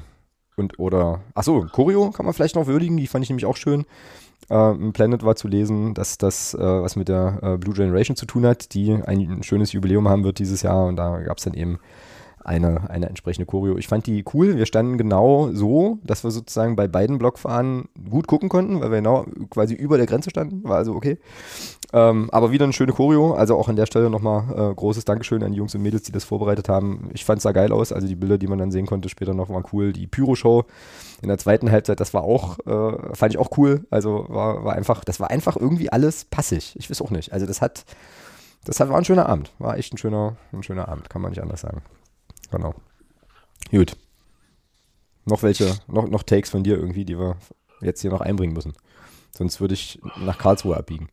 Achso, Choreo kann man vielleicht noch würdigen, die fand ich nämlich auch schön. Im Planet war zu lesen, dass das was mit der Blue Generation zu tun hat, die ein schönes Jubiläum haben wird dieses Jahr und da gab es dann eben eine entsprechende Choreo. Ich fand die cool, wir standen genau so, dass wir sozusagen bei beiden Blockfahren gut gucken konnten, weil wir genau quasi über der Grenze standen, war also okay. Aber wieder eine schöne Choreo, also auch an der Stelle nochmal großes Dankeschön an die Jungs und Mädels, die das vorbereitet haben. Ich fand es da geil aus, also die Bilder, die man dann sehen konnte später noch, waren cool. Die Pyro-Show in der zweiten Halbzeit, das war auch, fand ich auch cool, also das war einfach irgendwie alles passig, ich weiß auch nicht, also das war ein schöner Abend, war echt ein schöner Abend, kann man nicht anders sagen. Genau. Gut. Noch Takes von dir irgendwie, die wir jetzt hier noch einbringen müssen. Sonst würde ich nach Karlsruhe abbiegen.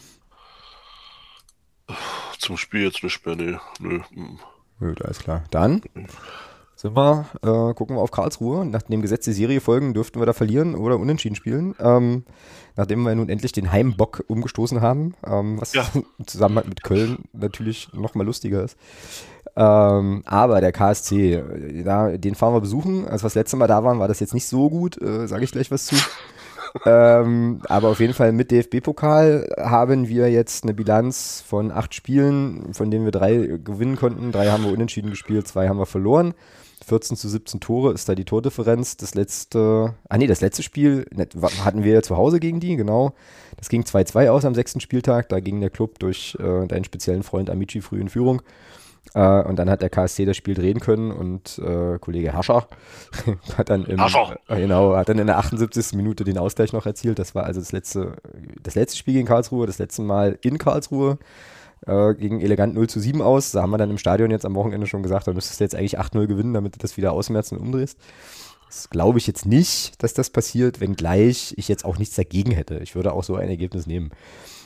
Zum Spiel jetzt nicht mehr, nö. Gut, alles klar. Dann gucken wir auf Karlsruhe. Nach dem Gesetz der Serie folgen dürften wir da verlieren oder unentschieden spielen. Nachdem wir nun endlich den Heimbock umgestoßen haben, was im Zusammenhang mit Köln natürlich noch mal lustiger ist. Aber der KSC, den fahren wir besuchen. Als wir das letzte Mal da waren, war das jetzt nicht so gut. Sage ich gleich was zu. Aber auf jeden Fall mit DFB-Pokal haben wir jetzt eine Bilanz von 8 Spielen, von denen wir 3 gewinnen konnten. 3 haben wir unentschieden gespielt, 2 haben wir verloren. 14-17 Tore ist da die Tordifferenz. Das letzte Spiel hatten wir zu Hause gegen die, genau. Das ging 2-2 aus am 6. Spieltag. Da ging der Club durch deinen speziellen Freund Amici früh in Führung. Und dann hat der KSC das Spiel drehen können und Kollege Hascher hat dann in der 78. Minute den Ausgleich noch erzielt. Das war also das letzte Spiel gegen Karlsruhe, das letzte Mal in Karlsruhe. Gegen elegant 0-7 aus. Da haben wir dann im Stadion jetzt am Wochenende schon gesagt, da müsstest du jetzt eigentlich 8-0 gewinnen, damit du das wieder ausmerzt und umdrehst. Das glaube ich jetzt nicht, dass das passiert, wenngleich ich jetzt auch nichts dagegen hätte. Ich würde auch so ein Ergebnis nehmen.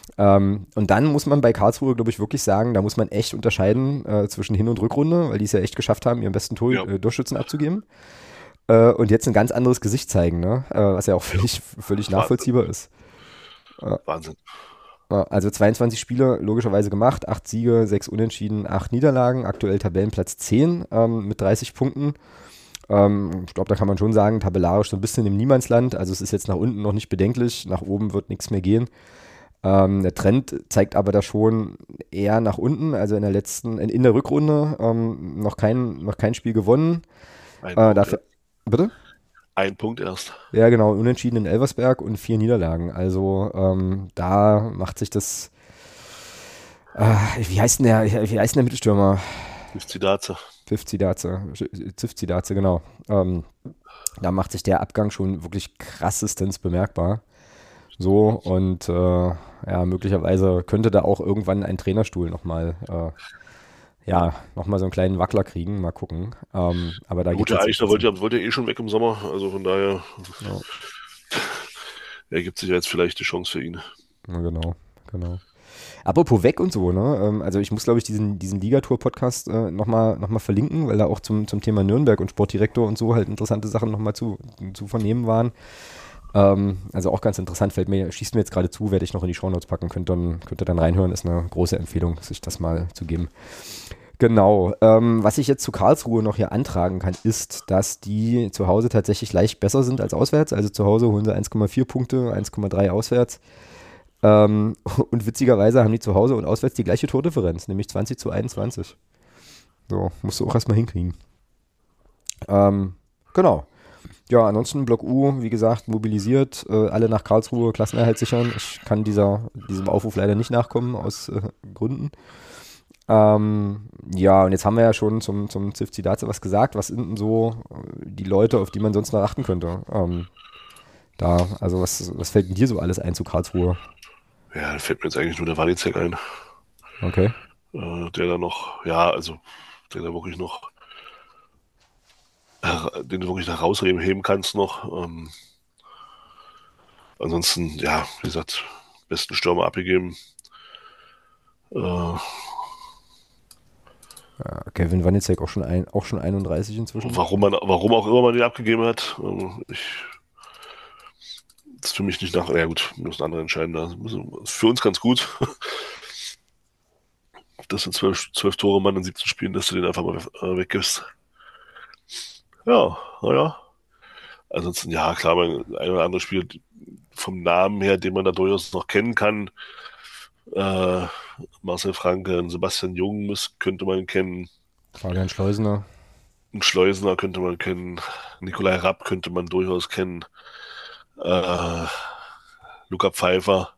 Und dann muss man bei Karlsruhe, glaube ich, wirklich sagen, da muss man echt unterscheiden zwischen Hin- und Rückrunde, weil die es ja echt geschafft haben, ihren besten Torschützen abzugeben. Und jetzt ein ganz anderes Gesicht zeigen, ne? Was ja auch völlig nachvollziehbar ist. Wahnsinn. Also 22 Spiele logischerweise gemacht, 8 Siege, 6 Unentschieden, 8 Niederlagen, aktuell Tabellenplatz 10 mit 30 Punkten. Ich glaube, da kann man schon sagen, tabellarisch so ein bisschen im Niemandsland. Also es ist jetzt nach unten noch nicht bedenklich, nach oben wird nichts mehr gehen. Der Trend zeigt aber da schon eher nach unten, also in der Rückrunde noch kein Spiel gewonnen. Bitte? Ein Punkt erst. Ja, genau, unentschieden in Elversberg und 4 Niederlagen. Also da macht sich das, wie heißt denn der Mittelstürmer? Zivzidaze, genau. Da macht sich der Abgang schon wirklich krassestens bemerkbar. So, und möglicherweise könnte da auch irgendwann ein Trainerstuhl nochmal so einen kleinen Wackler kriegen, mal gucken. Aber da Gut, der Eichner wollte ja eh schon weg im Sommer, also von daher ergibt sich ja jetzt vielleicht die Chance für ihn. Ja, genau. Apropos weg und so, ne? Also ich muss, glaube ich, diesen Ligatur-Podcast noch mal verlinken, weil da auch zum Thema Nürnberg und Sportdirektor und so halt interessante Sachen nochmal zu vernehmen waren. Also auch ganz interessant, schießt mir jetzt gerade zu, werde ich noch in die Shownotes packen, könnt ihr dann reinhören, ist eine große Empfehlung, sich das mal zu geben. Genau, was ich jetzt zu Karlsruhe noch hier antragen kann, ist, dass die zu Hause tatsächlich leicht besser sind als auswärts, also zu Hause holen sie 1,4 Punkte, 1,3 auswärts. Und witzigerweise haben die zu Hause und auswärts die gleiche Tordifferenz, nämlich 20:21. So, musst du auch erstmal hinkriegen. Genau. Ja, ansonsten Block U, wie gesagt, mobilisiert, alle nach Karlsruhe, Klassenerhalt sichern. Ich kann diesem Aufruf leider nicht nachkommen, aus Gründen. Und jetzt haben wir ja schon zum Zivzidaze was gesagt. Was sind denn so die Leute, auf die man sonst noch achten könnte? Was fällt denn dir so alles ein zu Karlsruhe? Ja, da fällt mir jetzt eigentlich nur der Walicek ein. Okay. Der da wirklich noch den du wirklich nach rausheben kannst noch. Ansonsten, ja, wie gesagt, besten Stürmer abgegeben. Kevin Wanicek auch schon 31 inzwischen. Warum auch immer man den abgegeben hat. Das ist für mich nicht ja gut, müssen andere entscheiden. Das ist für uns ganz gut. Das sind 12 Tore Mann in 17 Spielen, dass du den einfach mal weggibst. Ja, naja. Ansonsten, ja, klar, ein oder andere Spiel vom Namen her, den man da durchaus noch kennen kann. Marcel Franke, Sebastian Jung könnte man kennen. Fabian Schleusener. Ein Schleusener könnte man kennen. Nikolai Rapp könnte man durchaus kennen. Luca Pfeiffer.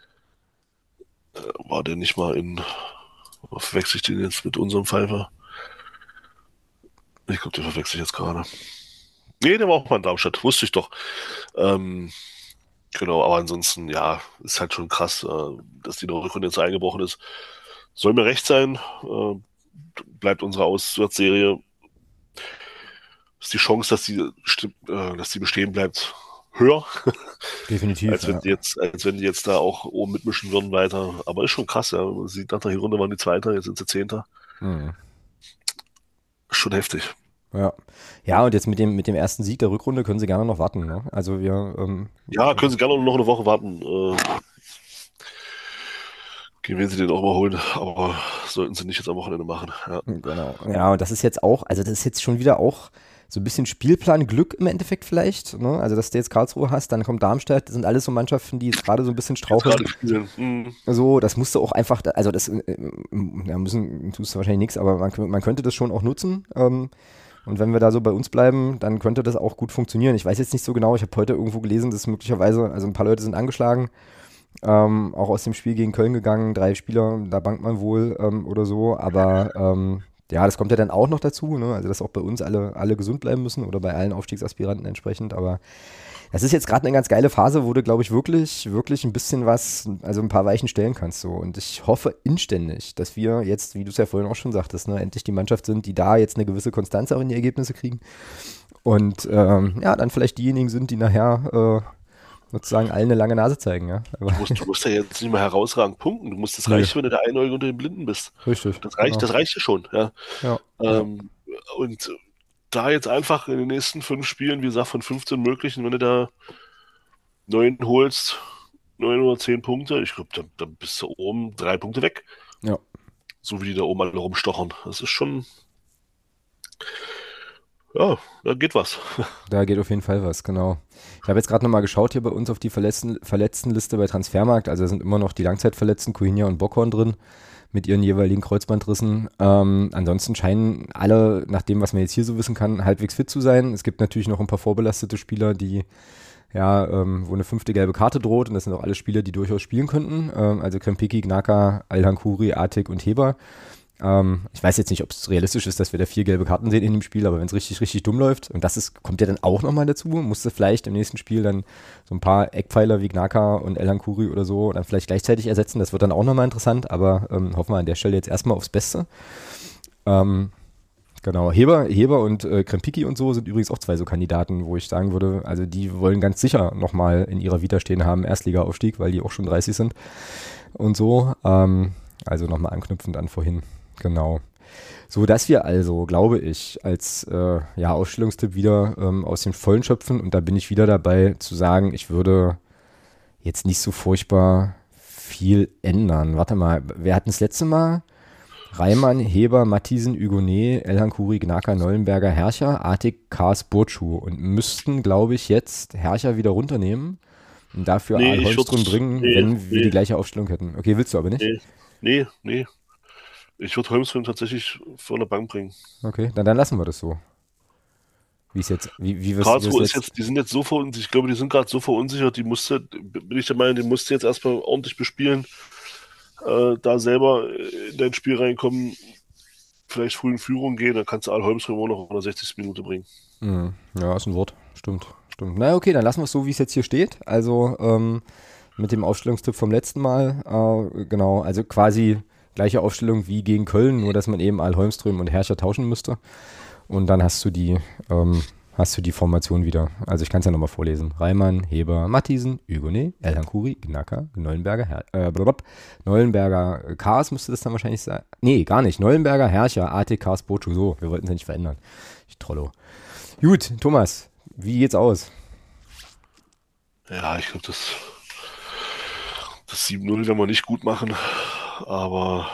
War der nicht mal verwechsel ich den jetzt mit unserem Pfeiffer? Ich glaube, den verwechsel ich jetzt gerade. Nee, der war auch mal in Darmstadt, wusste ich doch. Genau, aber ansonsten, ja, ist halt schon krass, dass die Rückrunde jetzt eingebrochen ist. Soll mir recht sein, bleibt unsere Auswärtsserie. Ist die Chance, dass die bestehen bleibt, höher. Definitiv. als wenn die jetzt da auch oben mitmischen würden weiter. Aber ist schon krass, ja. Man sieht, nach der Hinrunde waren die Zweiter, jetzt sind sie Zehnter. Schon heftig. Ja, und jetzt mit dem ersten Sieg der Rückrunde können sie gerne noch warten. Ne? Also können sie gerne noch eine Woche warten. Wenn sie den auch mal holen, aber sollten sie nicht jetzt am Wochenende machen. Ja. Genau. Ja, und das ist jetzt schon wieder auch so ein bisschen Spielplan Glück im Endeffekt vielleicht. Ne? Also, dass du jetzt Karlsruhe hast, dann kommt Darmstadt, das sind alles so Mannschaften, die jetzt gerade so ein bisschen straucheln. So, das musst du auch einfach, also das tust du wahrscheinlich nichts, aber man könnte das schon auch nutzen. Und wenn wir da so bei uns bleiben, dann könnte das auch gut funktionieren. Ich weiß jetzt nicht so genau, ich habe heute irgendwo gelesen, dass möglicherweise, also ein paar Leute sind angeschlagen, auch aus dem Spiel gegen Köln gegangen, 3 Spieler, da bangt man wohl oder so, aber das kommt ja dann auch noch dazu, ne? Also dass auch bei uns alle gesund bleiben müssen oder bei allen Aufstiegsaspiranten entsprechend, aber das ist jetzt gerade eine ganz geile Phase, wo du, glaube ich, wirklich, wirklich ein bisschen also ein paar Weichen stellen kannst so. Und ich hoffe inständig, dass wir jetzt, wie du es ja vorhin auch schon sagtest, ne, endlich die Mannschaft sind, die da jetzt eine gewisse Konstanz auch in die Ergebnisse kriegen und dann vielleicht diejenigen sind, die nachher sozusagen allen eine lange Nase zeigen, ja. Aber Du musst ja jetzt nicht mal herausragend punkten. Das Nö. reicht, wenn du der Einäugige unter den Blinden bist. richtig. Das reicht ja schon, ja. Ja. Und da jetzt einfach in den nächsten 5 Spielen, wie gesagt, von 15 möglichen, wenn du da 9 holst, 9 oder 10 Punkte, ich glaube, dann bist du oben 3 Punkte weg. Ja. So wie die da oben alle rumstochern. Das ist schon, ja, da geht was. Da geht auf jeden Fall was, genau. Ich habe jetzt gerade nochmal geschaut hier bei uns auf die Verletztenliste bei Transfermarkt. Also da sind immer noch die Langzeitverletzten, Kuhinja und Bockhorn drin mit ihren jeweiligen Kreuzbandrissen. Ansonsten scheinen alle, nach dem, was man jetzt hier so wissen kann, halbwegs fit zu sein. Es gibt natürlich noch ein paar vorbelastete Spieler, die wo eine 5. gelbe Karte droht, und das sind auch alle Spieler, die durchaus spielen könnten. Also Krempiki, Gnaka, Alhankuri, Atik und Heber. Ich weiß jetzt nicht, ob es realistisch ist, dass wir da 4 gelbe Karten sehen in dem Spiel, aber wenn es richtig, richtig dumm läuft, und kommt ja dann auch nochmal dazu, musste vielleicht im nächsten Spiel dann so ein paar Eckpfeiler wie Gnaka und Elhankuri oder so dann vielleicht gleichzeitig ersetzen. Das wird dann auch nochmal interessant, aber hoffen wir an der Stelle jetzt erstmal aufs Beste. Genau, Heber und Krempiki und so sind übrigens auch 2 so Kandidaten, wo ich sagen würde, also die wollen ganz sicher nochmal in ihrer Vita stehen haben, Erstliga-Aufstieg, weil die auch schon 30 sind und so. Also nochmal anknüpfend an vorhin. Genau. So, dass wir also, glaube ich, als Ausstellungstipp wieder aus den Vollen schöpfen, und da bin ich wieder dabei zu sagen, ich würde jetzt nicht so furchtbar viel ändern. Warte mal, wer hat das letzte Mal? Reimann, Heber, Matthiesen, Hugonet, Elhankuri, Gnaka, Neulenberger, Herrscher, Atik, Kars, Burtschuh, und müssten, glaube ich, jetzt Herrscher wieder runternehmen und dafür Aal Holmström bringen, wenn wir die gleiche Aufstellung hätten. Okay, willst du aber nicht? Nee. Ich würde Holmström tatsächlich von der Bank bringen. Okay, dann lassen wir das so. Wie ist jetzt? Karlsruhe ist jetzt, die sind jetzt so verunsichert, ich glaube, die sind gerade so verunsichert, bin ich der Meinung, die musste jetzt erstmal ordentlich bespielen, da selber in dein Spiel reinkommen, vielleicht früh in Führung gehen, dann kannst du Aal Holmström auch noch in der 60. Minute bringen. Ja, ist ein Wort. Stimmt. Na okay, dann lassen wir es so, wie es jetzt hier steht. Also mit dem Aufstellungstipp vom letzten Mal, genau, also quasi gleiche Aufstellung wie gegen Köln, nur dass man eben Aal Holmström und Herrscher tauschen müsste. Und dann hast du die Formation wieder. Also ich kann es ja nochmal vorlesen. Reimann, Heber, Matthiesen, Hugonet, Elhankuri, Gnaka, Neulenberger, Kars müsste das dann wahrscheinlich sein. Nee, gar nicht. Neulenberger, Herrscher, Atik, Kars, Burtschuh, so. Wir wollten es ja nicht verändern. Ich Trollo. Gut, Thomas, wie geht's aus? Ja, ich glaube, das 7-0 werden wir nicht gut machen, aber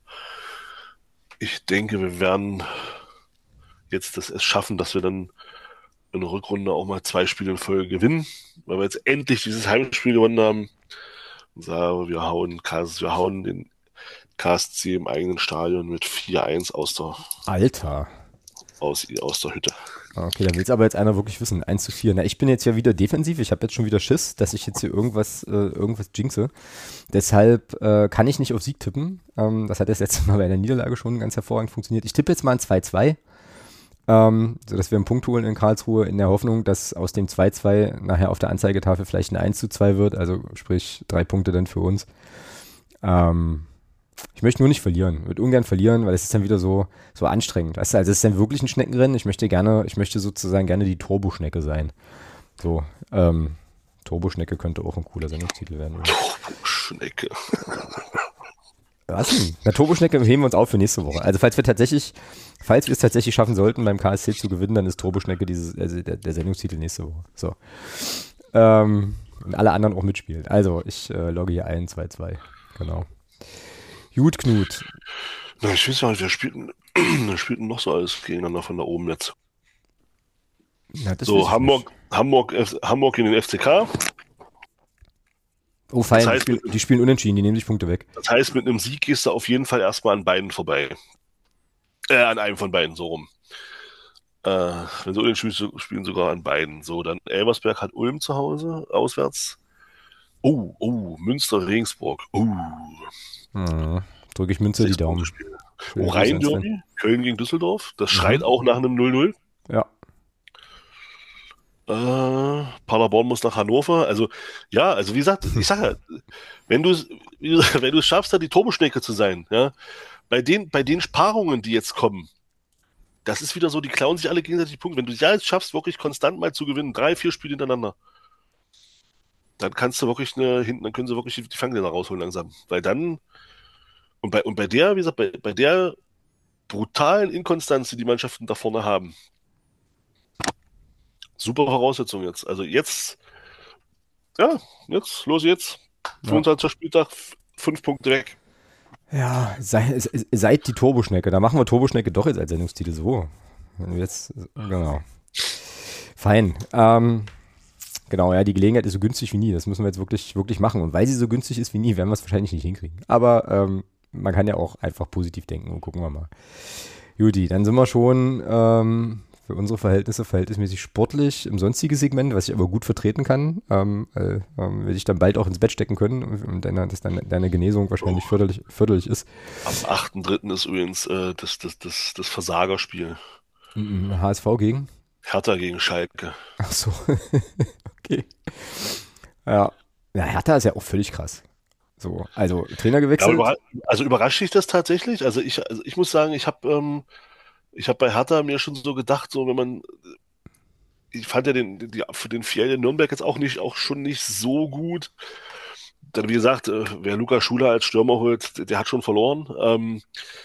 ich denke, wir werden jetzt es schaffen, dass wir dann in der Rückrunde auch mal 2 Spiele in Folge gewinnen, weil wir jetzt endlich dieses Heimspiel gewonnen haben. Und sagen, wir hauen den KSC im eigenen Stadion mit 4-1 aus der Hütte. Okay, da will es aber jetzt einer wirklich wissen. 1:4. Na, ich bin jetzt ja wieder defensiv. Ich habe jetzt schon wieder Schiss, dass ich jetzt hier irgendwas jinxe. Deshalb kann ich nicht auf Sieg tippen. Das hat das letzte Mal bei der Niederlage schon ganz hervorragend funktioniert. Ich tippe jetzt mal ein 2-2. Sodass wir einen Punkt holen in Karlsruhe, in der Hoffnung, dass aus dem 2-2 nachher auf der Anzeigetafel vielleicht ein 1:2 wird, also sprich 3 Punkte dann für uns. Ich möchte nur nicht verlieren, würde ungern verlieren, weil es ist dann wieder so anstrengend. Weißt du, also es ist dann wirklich ein Schneckenrennen. Ich möchte sozusagen gerne die Turboschnecke sein. So, Turboschnecke könnte auch ein cooler Sendungstitel werden. Turboschnecke. Was denn? Na, Turboschnecke heben wir uns auf für nächste Woche. Also falls wir es tatsächlich schaffen sollten, beim KSC zu gewinnen, dann ist Turboschnecke der Sendungstitel nächste Woche. So. Und alle anderen auch mitspielen. Also ich logge hier ein, 2-2. Genau. Gut, Knut. Na, ich weiß ja nicht, wer spielt denn noch so alles gegeneinander von da oben jetzt? Ja, so, Hamburg in den FCK. Oh, fein, das heißt, die spielen unentschieden, die nehmen sich Punkte weg. Das heißt, mit einem Sieg gehst du auf jeden Fall erstmal an beiden vorbei. An einem von beiden, so rum. Wenn sie unentschieden spielen, sogar an beiden. So, dann Elversberg hat Ulm zu Hause, auswärts. Oh, Münster, Regensburg. Drücke ich Münster die Daumen. Rhein-Derby, Köln gegen Düsseldorf. Das schreit auch nach einem 0-0. Ja. Paderborn muss nach Hannover. Also, ja, also wie gesagt, ich sage ja, wenn du es schaffst, da die Turboschnecke zu sein, ja, bei den Sparungen, die jetzt kommen, das ist wieder so, die klauen sich alle gegenseitig die Punkte. Wenn du es ja jetzt schaffst, wirklich konstant mal zu gewinnen, 3-4 Spiele hintereinander, dann kannst du wirklich dann können sie wirklich die Fangländer rausholen langsam. Weil dann, und bei der, wie gesagt, bei der brutalen Inkonstanz, die die Mannschaften da vorne haben, super Voraussetzung jetzt. Also jetzt, ja, jetzt. Ja. 25. Spieltag, 5 Punkte weg. Ja, seid die Turboschnecke. Da machen wir Turboschnecke doch jetzt als Sendungstitel so. Jetzt, genau. Fein. Genau, ja, die Gelegenheit ist so günstig wie nie. Das müssen wir jetzt wirklich, wirklich machen. Und weil sie so günstig ist wie nie, werden wir es wahrscheinlich nicht hinkriegen. Aber man kann ja auch einfach positiv denken und gucken wir mal. Juti, dann sind wir schon für unsere Verhältnisse verhältnismäßig sportlich im sonstigen Segment, was ich aber gut vertreten kann. Werde ich dann bald auch ins Bett stecken können und dass deine Genesung wahrscheinlich förderlich ist. Am 8.3. ist übrigens das Versagerspiel. HSV gegen? Hertha gegen Schalke. Ach so, okay. Ja, Hertha ist ja auch völlig krass. So, also Trainer gewechselt. Ja, also überrascht dich das tatsächlich? Also ich muss sagen, ich habe bei Hertha mir schon so gedacht, so ich fand ja für den Fjell in Nürnberg jetzt auch schon nicht so gut. Dann wie gesagt, wer Lukas Schuler als Stürmer holt, der hat schon verloren.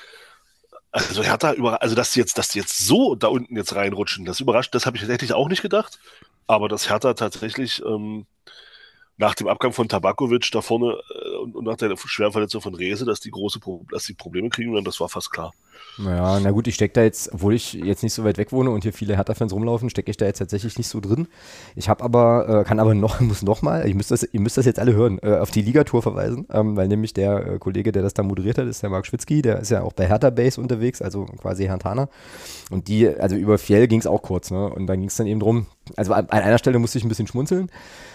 Also Hertha also dass die jetzt so da unten jetzt reinrutschen, das überrascht, das habe ich tatsächlich auch nicht gedacht. Aber dass Hertha tatsächlich nach dem Abgang von Tabakovic da vorne und nach der schweren Verletzung von Rehse, dass die Probleme kriegen werden, das war fast klar. Naja, na gut, ich stecke da jetzt, obwohl ich jetzt nicht so weit weg wohne und hier viele Hertha-Fans rumlaufen, stecke ich da jetzt tatsächlich nicht so drin. Ich habe aber, muss noch mal, ihr müsst das jetzt alle hören, auf die Ligatour verweisen, weil nämlich der Kollege, der das da moderiert hat, ist der Marc Schwitzky, der ist ja auch bei Hertha Base unterwegs, also quasi Hertaner. Und also über Fjell ging es auch kurz, ne? Und dann ging es dann eben drum, also an einer Stelle musste ich ein bisschen schmunzeln,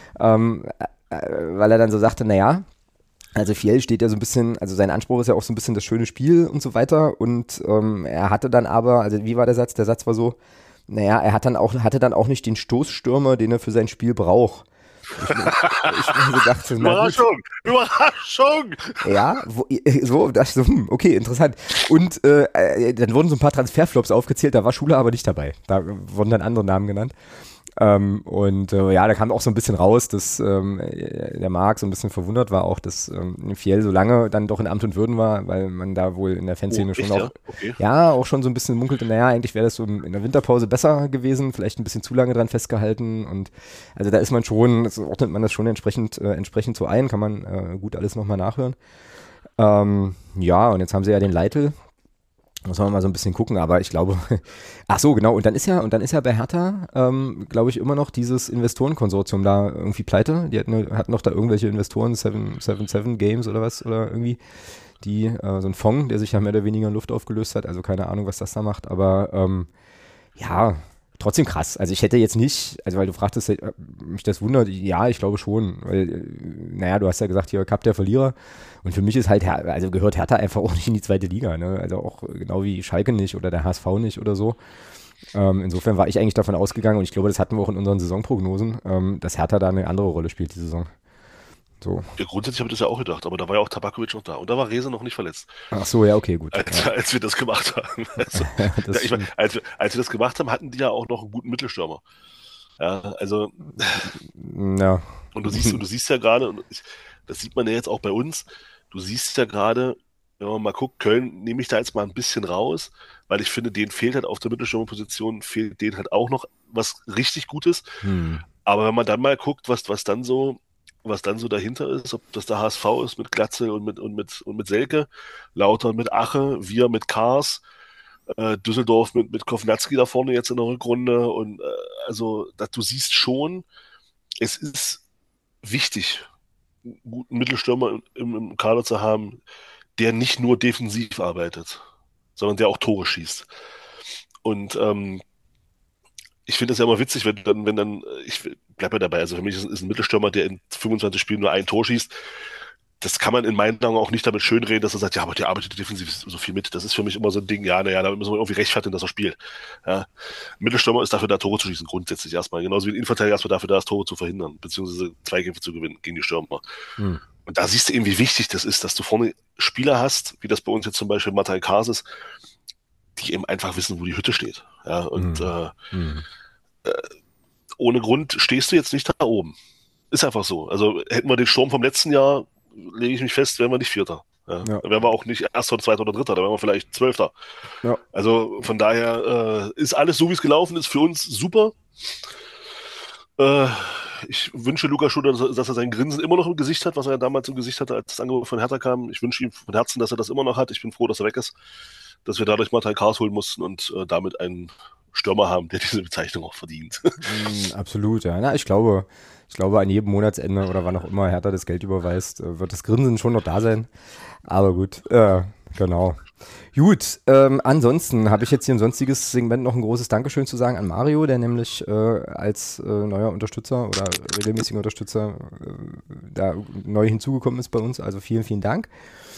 weil er dann so sagte, naja, also Fjell steht ja so ein bisschen, also sein Anspruch ist ja auch so ein bisschen das schöne Spiel und so weiter und er hatte dann aber, also wie war der Satz? Der Satz war so, naja, er hatte dann auch nicht den Stoßstürmer, den er für sein Spiel braucht. Ich mir so dachte, Überraschung! Ja, okay, interessant. Und dann wurden so ein paar Transferflops aufgezählt, da war Schuler aber nicht dabei. Da wurden dann andere Namen genannt. Da kam auch so ein bisschen raus, dass der Marc so ein bisschen verwundert war auch, dass Fjell so lange dann doch in Amt und Würden war, weil man da wohl in der Fanszene schon auch, auch schon so ein bisschen munkelte, naja, eigentlich wäre das so in der Winterpause besser gewesen, vielleicht ein bisschen zu lange dran festgehalten und also da ist man schon, ordnet man das schon entsprechend so ein, kann man gut alles nochmal nachhören. Und jetzt haben sie ja den Leitl. Muss man mal so ein bisschen gucken, aber ich glaube, ach so, genau, und dann ist ja bei Hertha, glaube ich, immer noch dieses Investorenkonsortium da irgendwie pleite. Die hatten noch da irgendwelche Investoren, 777 Games oder was, oder irgendwie, die, so ein Fonds, der sich ja mehr oder weniger in Luft aufgelöst hat, also keine Ahnung, was das da macht, aber trotzdem krass. Also ich hätte jetzt nicht, also weil du fragtest, mich das wundert, ja, ich glaube schon, weil, du hast ja gesagt, hier Cup der Verlierer und für mich ist halt, gehört Hertha einfach auch nicht in die zweite Liga, ne? Also auch genau wie Schalke nicht oder der HSV nicht oder so. Insofern war ich eigentlich davon ausgegangen und ich glaube, das hatten wir auch in unseren Saisonprognosen, dass Hertha da eine andere Rolle spielt, die Saison. So. Ja, grundsätzlich habe ich das ja auch gedacht, aber da war ja auch Tabakovic noch da und da war Rehse noch nicht verletzt. Ach so, ja, okay, gut. Als wir das gemacht haben. Also, als wir das gemacht haben, hatten die ja auch noch einen guten Mittelstürmer. Ja, also ja. Und du siehst ja gerade, und das sieht man ja jetzt auch bei uns, du siehst ja gerade, wenn man mal guckt, Köln nehme ich da jetzt mal ein bisschen raus, weil ich finde, denen fehlt halt auf der Mittelstürmerposition, fehlt denen halt auch noch was richtig Gutes. Aber wenn man dann mal guckt, was dann so dahinter ist, ob das der HSV ist mit Glatzel und mit Selke, Lautern mit Ache, wir mit Kars, Düsseldorf mit Kovnatski da vorne jetzt in der Rückrunde und du siehst schon, es ist wichtig, einen guten Mittelstürmer im Kader zu haben, der nicht nur defensiv arbeitet, sondern der auch Tore schießt. Und ich finde es ja immer witzig, ich bleibe ja dabei, also für mich ist ein Mittelstürmer, der in 25 Spielen nur ein Tor schießt, das kann man in meinen Augen auch nicht damit schönreden, dass er sagt, ja, aber der arbeitet defensiv so viel mit. Das ist für mich immer so ein Ding, da müssen wir irgendwie rechtfertigen, dass er spielt. Ja. Ein Mittelstürmer ist dafür da, Tore zu schießen, grundsätzlich erstmal. Genauso wie ein Innenverteidiger erstmal dafür da ist, Tore zu verhindern, beziehungsweise Zweikämpfe zu gewinnen gegen die Stürmer. Und da siehst du eben, wie wichtig das ist, dass du vorne Spieler hast, wie das bei uns jetzt zum Beispiel Martin Kars ist, die eben einfach wissen, wo die Hütte steht. Ja, und ohne Grund stehst du jetzt nicht da oben. ist einfach so. Also hätten wir den Sturm vom letzten Jahr, lege ich mich fest, wären wir nicht Vierter. Ja. Ja. Da wären wir auch nicht Erster, Zweiter oder Dritter, da wären wir vielleicht Zwölfter. Ja. Also von daher ist alles so, wie es gelaufen ist, für uns super. Ich wünsche Lukas Schutter, dass er sein Grinsen immer noch im Gesicht hat, was er damals im Gesicht hatte, als das Angebot von Hertha kam. Ich wünsche ihm von Herzen, dass er das immer noch hat. Ich bin froh, dass er weg ist, dass wir dadurch Martin Kars holen mussten und damit einen Stürmer haben, der diese Bezeichnung auch verdient. Absolut, ja. Na, ich glaube, an jedem Monatsende oder wann auch immer Hertha das Geld überweist, wird das Grinsen schon noch da sein. Aber gut, genau. Gut, ansonsten habe ich jetzt hier im sonstiges Segment noch ein großes Dankeschön zu sagen an Mario, der nämlich als neuer Unterstützer oder regelmäßiger Unterstützer da neu hinzugekommen ist bei uns. Also vielen, vielen Dank.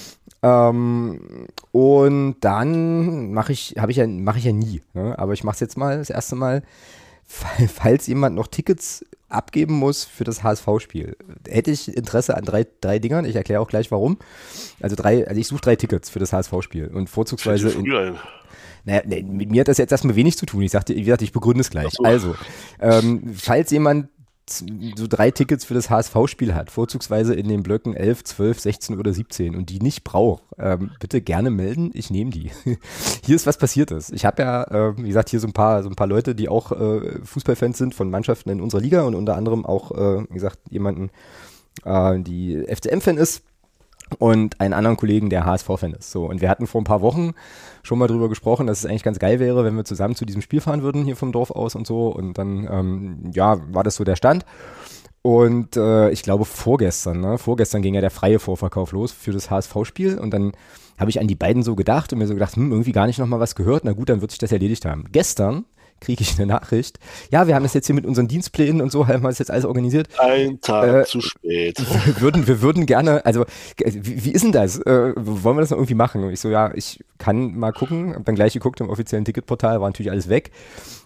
Und dann mache ich ja nie, ne? Aber ich mache es jetzt mal das erste Mal, falls jemand noch Tickets abgeben muss für das HSV-Spiel. Hätte ich Interesse an drei Dingern, ich erkläre auch gleich warum. Also ich suche 3 Tickets für das HSV-Spiel und vorzugsweise naja, mit mir hat das jetzt erstmal wenig zu tun. Wie gesagt, ich begründe es gleich. So. Also, falls jemand so 3 Tickets für das HSV-Spiel hat, vorzugsweise in den Blöcken 11, 12, 16 oder 17 und die nicht braucht, bitte gerne melden, ich nehme die. Hier ist was Passiertes. Ich habe ja, wie gesagt, hier so ein paar Leute, die auch Fußballfans sind von Mannschaften in unserer Liga und unter anderem auch, wie gesagt, jemanden, die FCM-Fan ist. Und einen anderen Kollegen, der HSV-Fan ist. So, und wir hatten vor ein paar Wochen schon mal drüber gesprochen, dass es eigentlich ganz geil wäre, wenn wir zusammen zu diesem Spiel fahren würden, hier vom Dorf aus und so. Und dann, war das so der Stand. Und ich glaube vorgestern ging ja der freie Vorverkauf los für das HSV-Spiel. Und dann habe ich an die beiden so gedacht und mir so gedacht, irgendwie gar nicht nochmal was gehört. Na gut, dann wird sich das erledigt haben. Gestern kriege ich eine Nachricht. Ja, wir haben das jetzt hier mit unseren Dienstplänen und so, haben wir das jetzt alles organisiert. Ein Tag zu spät. Wir würden gerne, also wie ist denn das? Wollen wir das noch irgendwie machen? Und ich so, ja, ich kann mal gucken. Hab dann gleich geguckt im offiziellen Ticketportal, war natürlich alles weg.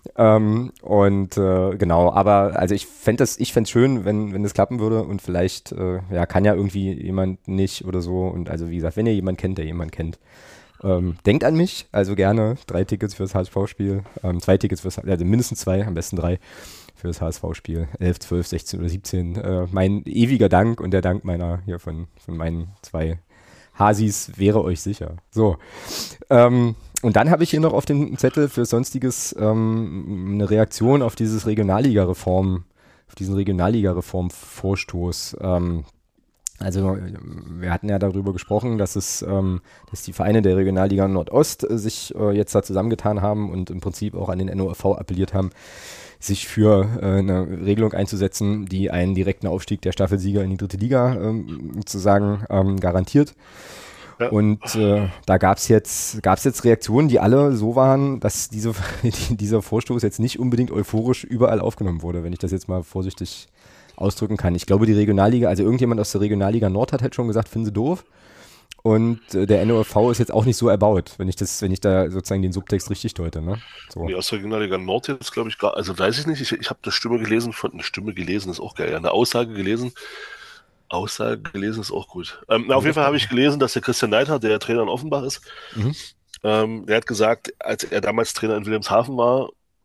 Genau, aber also ich fände es schön, wenn das klappen würde und vielleicht, kann ja irgendwie jemand nicht oder so. Und also wie gesagt, wenn ihr jemanden kennt, der jemanden kennt, denkt an mich, also gerne 3 Tickets für das HSV-Spiel, 2 Tickets also mindestens 2, am besten 3 für das HSV-Spiel, 11, 12, 16 oder 17. Mein ewiger Dank und der Dank von meinen 2 Hasis wäre euch sicher. So, und dann habe ich hier noch auf dem Zettel für Sonstiges eine Reaktion auf diesen Regionalliga-Reform-Vorstoß. Also wir hatten ja darüber gesprochen, dass die Vereine der Regionalliga Nordost sich jetzt da zusammengetan haben und im Prinzip auch an den NOFV appelliert haben, sich für eine Regelung einzusetzen, die einen direkten Aufstieg der Staffelsieger in die 3. Liga sozusagen garantiert. Ja. Und da gab's jetzt Reaktionen, die alle so waren, dass dieser Vorstoß jetzt nicht unbedingt euphorisch überall aufgenommen wurde, wenn ich das jetzt mal vorsichtig ausdrücken kann. Ich glaube, die Regionalliga, also irgendjemand aus der Regionalliga Nord hat halt schon gesagt, finden sie doof. Und der NOFV ist jetzt auch nicht so erbaut, wenn ich da sozusagen den Subtext richtig deute. Ne? So. Nee, aus der Regionalliga Nord jetzt, glaube ich, gerade, also weiß ich nicht, ich habe eine Stimme gelesen, ist auch geil, eine Aussage gelesen ist auch gut. Auf jeden Fall habe ich gelesen, dass der Christian Neidhardt, der Trainer in Offenbach ist, der hat gesagt, als er damals Trainer in Wilhelmshaven war,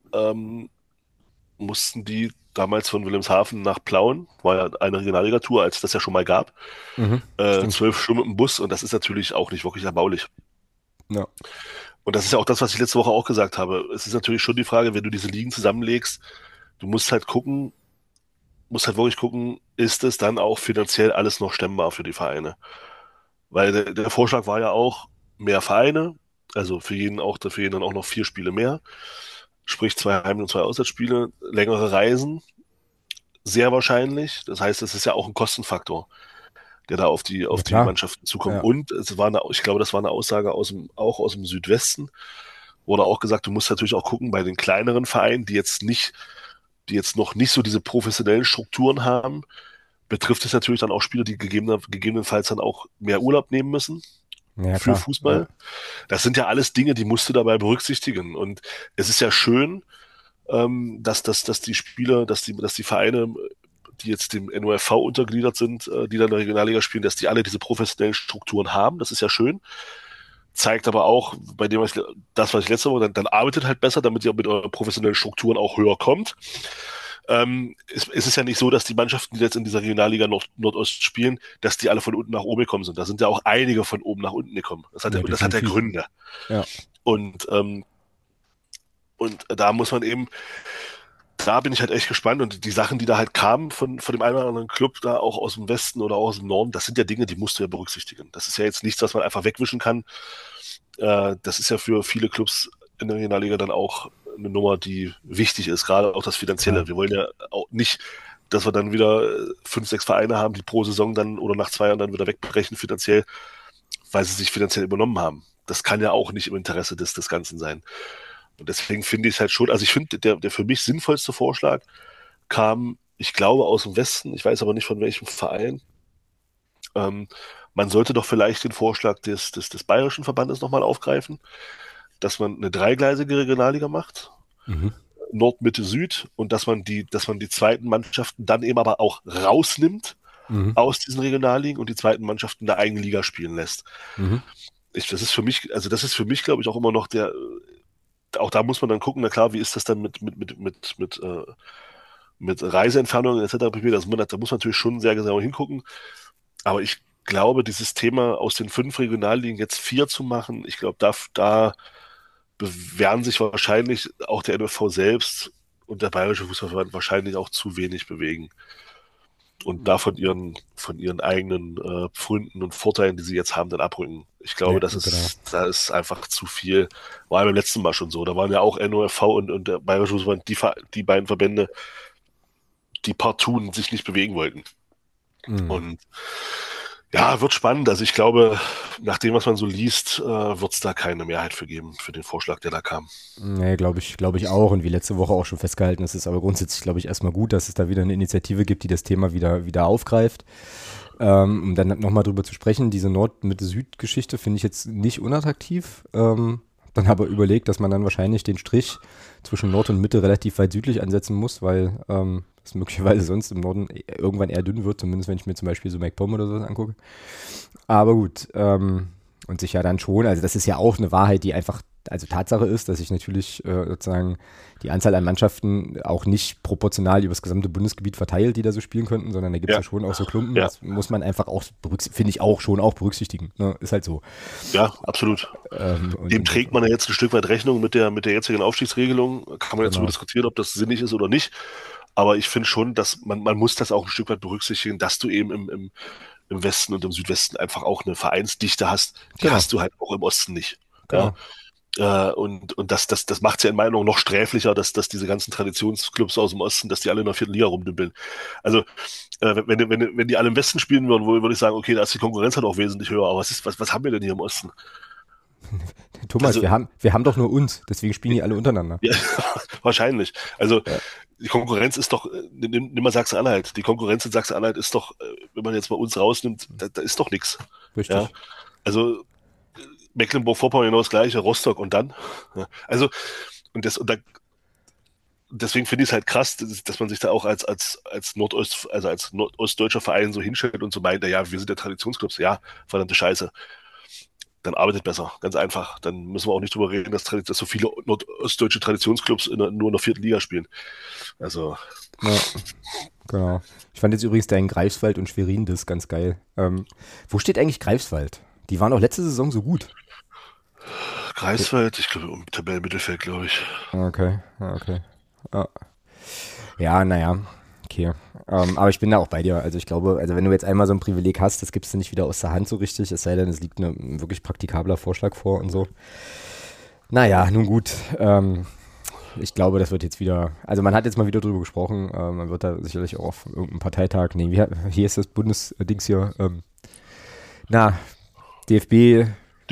mussten die damals von Wilhelmshaven nach Plauen, war ja eine Regionalliga-Tour, als es das ja schon mal gab, 12 Stunden mit dem Bus, und das ist natürlich auch nicht wirklich erbaulich. Ja. Und das ist ja auch das, was ich letzte Woche auch gesagt habe. Es ist natürlich schon die Frage, wenn du diese Ligen zusammenlegst, du musst halt wirklich gucken, ist es dann auch finanziell alles noch stemmbar für die Vereine? Weil der Vorschlag war ja auch mehr Vereine, also für jeden dann auch noch 4 Spiele mehr. Sprich 2 Heim- und 2 Auswärtsspiele, längere Reisen, sehr wahrscheinlich. Das heißt, es ist ja auch ein Kostenfaktor, der da auf die Mannschaften zukommt. Ja. Und ich glaube, das war eine Aussage auch aus dem Südwesten, wurde auch gesagt, du musst natürlich auch gucken bei den kleineren Vereinen, die jetzt noch nicht so diese professionellen Strukturen haben, betrifft es natürlich dann auch Spieler, die gegebenenfalls dann auch mehr Urlaub nehmen müssen. Ja, für Fußball. Ja. Das sind ja alles Dinge, die musst du dabei berücksichtigen. Und es ist ja schön, dass die Vereine, die jetzt dem NOFV untergliedert sind, die dann in der Regionalliga spielen, dass die alle diese professionellen Strukturen haben. Das ist ja schön. Zeigt aber auch, bei dem, was ich letzte Woche, dann arbeitet halt besser, damit ihr mit euren professionellen Strukturen auch höher kommt. Es ist ja nicht so, dass die Mannschaften, die jetzt in dieser Regionalliga Nordost spielen, dass die alle von unten nach oben gekommen sind. Da sind ja auch einige von oben nach unten gekommen. Das hat ja definitiv. Gründe. Ja. Und da muss man eben, da bin ich halt echt gespannt. Und die Sachen, die da halt kamen von dem einen oder anderen Club, da auch aus dem Westen oder auch aus dem Norden, das sind ja Dinge, die musst du ja berücksichtigen. Das ist ja jetzt nichts, was man einfach wegwischen kann. Das ist ja für viele Clubs in der Regionalliga dann auch eine Nummer, die wichtig ist, gerade auch das Finanzielle. Ja. Wir wollen ja auch nicht, dass wir dann wieder 5, 6 Vereine haben, die pro Saison dann oder nach 2 Jahren dann wieder wegbrechen finanziell, weil sie sich finanziell übernommen haben. Das kann ja auch nicht im Interesse des Ganzen sein. Und deswegen finde ich es halt schon, also ich finde, der für mich sinnvollste Vorschlag kam, ich glaube, aus dem Westen, ich weiß aber nicht von welchem Verein. Man sollte doch vielleicht den Vorschlag des Bayerischen Verbandes nochmal aufgreifen, dass man eine dreigleisige Regionalliga macht, Nord, Mitte, Süd, und dass man die zweiten Mannschaften dann eben aber auch rausnimmt aus diesen Regionalligen und die zweiten Mannschaften in der eigenen Liga spielen lässt. Das ist für mich, glaube ich, auch immer noch auch da muss man dann gucken, na klar, wie ist das dann mit Reiseentfernungen etc. Da muss man natürlich schon sehr genau hingucken. Aber ich glaube, dieses Thema aus den 5 Regionalligen jetzt 4 zu machen, ich glaube, da werden sich wahrscheinlich auch der NFV selbst und der Bayerische Fußballverband wahrscheinlich auch zu wenig bewegen. Und da von ihren eigenen Pfründen und Vorteilen, die sie jetzt haben, dann abrücken. Ich glaube, da ist einfach zu viel. War beim letzten Mal schon so. Da waren ja auch NOFV und der Bayerische Fußballverband die beiden Verbände, die partout sich nicht bewegen wollten. Und ja, wird spannend. Also ich glaube, nach dem, was man so liest, wird es da keine Mehrheit für geben, für den Vorschlag, der da kam. Nee, glaube ich auch. Und wie letzte Woche auch schon festgehalten, ist es aber grundsätzlich, glaube ich, erstmal gut, dass es da wieder eine Initiative gibt, die das Thema wieder aufgreift. Um dann nochmal drüber zu sprechen, diese Nord-Mitte-Süd-Geschichte finde ich jetzt nicht unattraktiv. Dann aber überlegt, dass man dann wahrscheinlich den Strich zwischen Nord und Mitte relativ weit südlich ansetzen muss, weil es möglicherweise sonst im Norden irgendwann eher dünn wird, zumindest wenn ich mir zum Beispiel so MacPom oder so angucke. Aber gut, und sich ja dann schon, also das ist ja auch eine Wahrheit, die einfach, also Tatsache ist, dass sich natürlich sozusagen die Anzahl an Mannschaften auch nicht proportional über das gesamte Bundesgebiet verteilt, die da so spielen könnten, sondern da gibt es ja schon auch so Klumpen. Ja. Das muss man einfach auch, finde ich auch schon auch berücksichtigen. Ne? Ist halt so. Ja, absolut. Dem trägt man ja jetzt ein Stück weit Rechnung mit der jetzigen Aufstiegsregelung. Kann man jetzt darüber diskutieren, ob das sinnig ist oder nicht. Aber ich finde schon, dass man muss das auch ein Stück weit berücksichtigen, dass du eben im Westen und im Südwesten einfach auch eine Vereinsdichte hast. Die hast du halt auch im Osten nicht. Genau. Ja? Und das macht es ja in meiner Meinung noch sträflicher, dass diese ganzen Traditionsclubs aus dem Osten, dass die alle in der 4. Liga rumdümpeln. Also wenn die alle im Westen spielen würden, würde ich sagen, okay, da ist die Konkurrenz halt auch wesentlich höher. Aber was haben wir denn hier im Osten? Thomas, also, wir haben doch nur uns, deswegen spielen die alle untereinander. Ja, wahrscheinlich. Also die Konkurrenz ist doch, nimm mal Sachsen-Anhalt. Die Konkurrenz in Sachsen-Anhalt ist doch, wenn man jetzt mal uns rausnimmt, da ist doch nichts. Richtig. Ja? Also Mecklenburg-Vorpommern genau das Gleiche, Rostock und dann. Ja? Also deswegen finde ich es halt krass, dass man sich da auch als nordostdeutscher Verein so hinstellt und so meint, ja, wir sind der Traditionsclubs. Ja, verdammte Scheiße. Dann arbeitet besser, ganz einfach. Dann müssen wir auch nicht drüber reden, dass so viele nordostdeutsche Traditionsclubs nur in der 4. Liga spielen. Also. Ja, genau. Ich fand jetzt übrigens deinen Greifswald und Schwerin das ganz geil. Wo steht eigentlich Greifswald? Die waren auch letzte Saison so gut. Greifswald, ich glaube, im Tabellenmittelfeld, glaube ich. Okay. Ja, naja. Okay. Aber ich bin da auch bei dir. Also ich glaube, wenn du jetzt einmal so ein Privileg hast, das gibst du nicht wieder aus der Hand so richtig, es sei denn, es liegt ein wirklich praktikabler Vorschlag vor und so. Naja, nun gut. Ich glaube, das wird jetzt wieder, also man hat jetzt mal wieder drüber gesprochen, man wird da sicherlich auch auf irgendeinem Parteitag, hier ist das Bundesdings hier, DFB,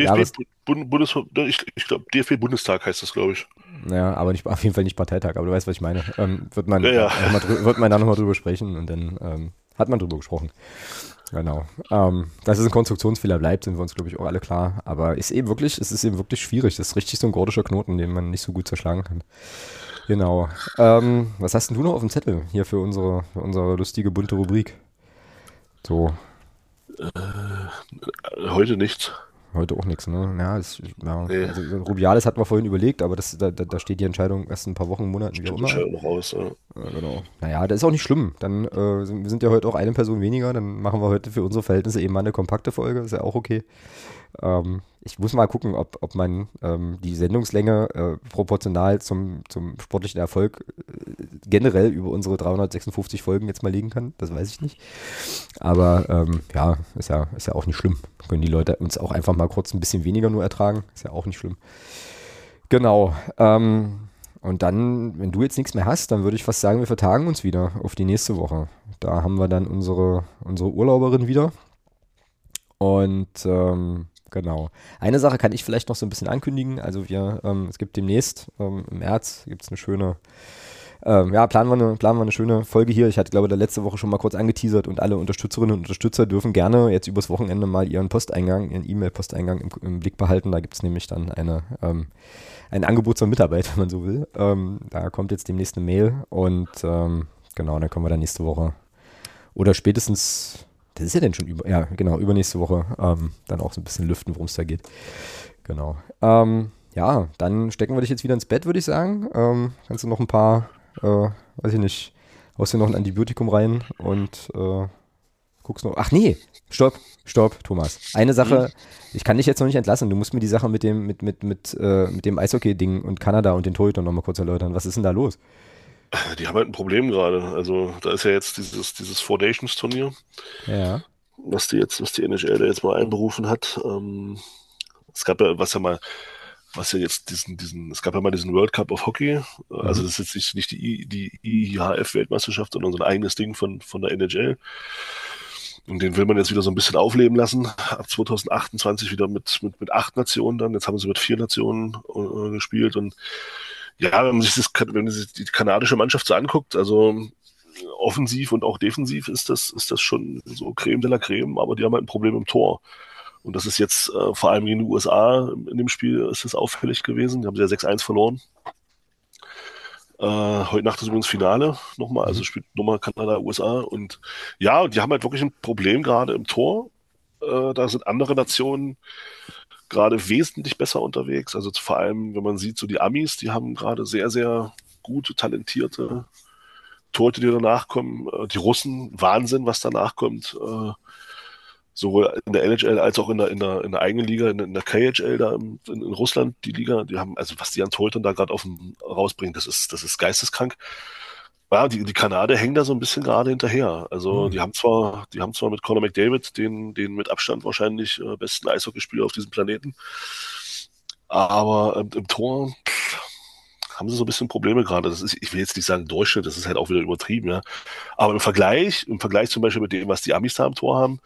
ich glaube, DFB-Bundestag heißt das, glaube ich. Ja, aber auf jeden Fall nicht Parteitag, aber du weißt, was ich meine. Wird man da nochmal drüber sprechen und dann hat man drüber gesprochen. Genau. Dass es ein Konstruktionsfehler bleibt, sind wir uns, glaube ich, auch alle klar. Aber es ist eben wirklich schwierig. Das ist richtig so ein gordischer Knoten, den man nicht so gut zerschlagen kann. Genau. Was hast denn du noch auf dem Zettel hier für unsere lustige, bunte Rubrik? So. Heute nichts. heute auch nichts, ne? Ja, Nee. also Rubiales hatten wir vorhin überlegt, aber da steht die Entscheidung erst in ein paar Wochen, Monaten, wie auch immer. Stimmt, noch raus, ja. Genau. Naja, das ist auch nicht schlimm. Dann wir sind ja heute auch eine Person weniger, dann machen wir heute für unsere Verhältnisse eben mal eine kompakte Folge, ist ja auch okay. Ich muss mal gucken, ob man die Sendungslänge proportional zum sportlichen Erfolg generell über unsere 356 Folgen jetzt mal legen kann. Das weiß ich nicht. Aber ja, ist ja auch nicht schlimm. Können die Leute uns auch einfach mal kurz ein bisschen weniger nur ertragen. Ist ja auch nicht schlimm. Genau. Und dann, wenn du jetzt nichts mehr hast, dann würde ich fast sagen, wir vertagen uns wieder auf die nächste Woche. Da haben wir dann unsere Urlauberin wieder. Und genau. Eine Sache kann ich vielleicht noch so ein bisschen ankündigen. Also es gibt demnächst im März gibt's eine schöne, planen wir eine schöne Folge hier. Ich hatte, glaube ich, letzte Woche schon mal kurz angeteasert und alle Unterstützerinnen und Unterstützer dürfen gerne jetzt übers Wochenende mal ihren E-Mail-Posteingang im Blick behalten. Da gibt es nämlich dann ein Angebot zur Mitarbeit, wenn man so will. Da kommt jetzt demnächst eine Mail und genau, dann können wir dann nächste Woche oder spätestens. Das ist ja dann schon übernächste Woche dann auch so ein bisschen lüften, worum es da geht. Genau. Ja, dann stecken wir dich jetzt wieder ins Bett, würde ich sagen. Kannst du noch ein paar, weiß ich nicht, haust dir noch ein Antibiotikum rein und guckst noch. Ach nee, stopp, Thomas. Eine Sache, ich kann dich jetzt noch nicht entlassen. Du musst mir die Sache mit dem Eishockey-Ding und Kanada und den Torhütern noch mal kurz erläutern. Was ist denn da los? Die haben halt ein Problem gerade. Also da ist ja jetzt dieses Four Nations-Turnier, Ja. was die NHL da jetzt mal einberufen hat. Es gab ja, es gab ja mal diesen World Cup of Hockey. Also das ist jetzt nicht die IHF-Weltmeisterschaft, sondern so ein eigenes Ding von der NHL. Und den will man jetzt wieder so ein bisschen aufleben lassen. Ab 2028 wieder mit 8 Nationen dann. Jetzt haben sie mit 4 Nationen gespielt. Und ja, wenn man sich die kanadische Mannschaft so anguckt, also offensiv und auch defensiv ist das schon so Creme de la Creme, aber die haben halt ein Problem im Tor. Und das ist jetzt vor allem gegen die USA in dem Spiel ist das auffällig gewesen. Die haben sie ja 6-1 verloren. Heute Nacht ist übrigens Finale nochmal, also spielt nochmal Kanada, USA. Und ja, die haben halt wirklich ein Problem gerade im Tor. Da sind andere Nationen gerade wesentlich besser unterwegs. Also vor allem, wenn man sieht, so die Amis, die haben gerade sehr, sehr gute, talentierte Torhüter, die danach kommen. Die Russen, Wahnsinn, was danach kommt. Sowohl in der NHL als auch in der eigenen Liga, in der KHL da in Russland, die Liga, die haben, also was die an Torhütern da gerade rausbringen, das ist geisteskrank. Ja, die Kanadier hängen da so ein bisschen gerade hinterher. Also die haben zwar mit Conor McDavid den mit Abstand wahrscheinlich besten Eishockeyspieler auf diesem Planeten, aber im Tor haben sie so ein bisschen Probleme gerade. Ich will jetzt nicht sagen Durchschnitt, das ist halt auch wieder übertrieben, ja. Aber im Vergleich zum Beispiel mit dem, was die Amis da im Tor haben,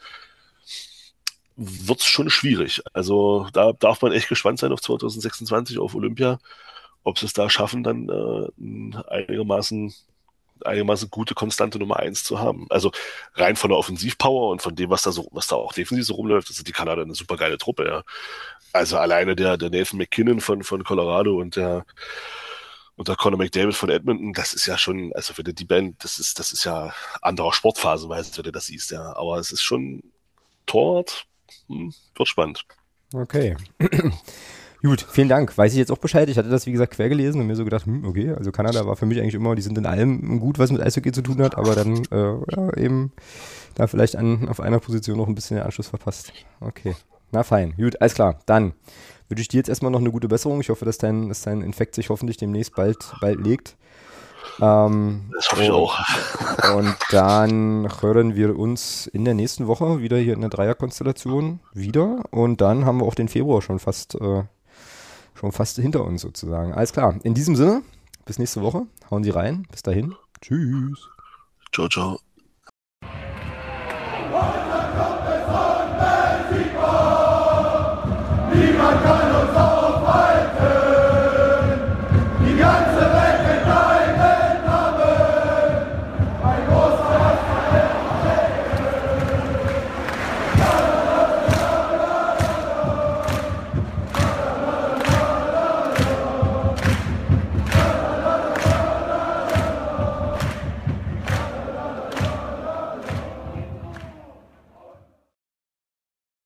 wird es schon schwierig. Also da darf man echt gespannt sein auf 2026 auf Olympia, ob sie es da schaffen, dann einigermaßen gute, konstante Nummer 1 zu haben. Also rein von der Offensivpower und von dem, was da auch defensiv so rumläuft, das sind die Kanadier eine super geile Truppe, ja. Also alleine der Nathan McKinnon von Colorado und der Conor McDavid von Edmonton, das ist ja schon, also für die Band, das ist ja anderer Sportphasenweise, wenn du das siehst, ja. Aber es ist schon Torwart, wird spannend. Okay. Gut, vielen Dank. Weiß ich jetzt auch Bescheid. Ich hatte das, wie gesagt, quer gelesen und mir so gedacht, okay, also Kanada war für mich eigentlich immer, die sind in allem gut, was mit Eishockey zu tun hat, aber dann eben da vielleicht auf einer Position noch ein bisschen den Anschluss verpasst. Okay, na fein. Gut, alles klar. Dann wünsche ich dir jetzt erstmal noch eine gute Besserung. Ich hoffe, dass dein Infekt sich hoffentlich demnächst bald legt. Das hoffe ich auch. Und dann hören wir uns in der nächsten Woche wieder hier in der Dreierkonstellation wieder. Und dann haben wir auch den Februar schon fast hinter uns sozusagen. Alles klar. In diesem Sinne, bis nächste Woche. Hauen Sie rein. Bis dahin. Tschüss. Ciao, ciao. Niemand kann uns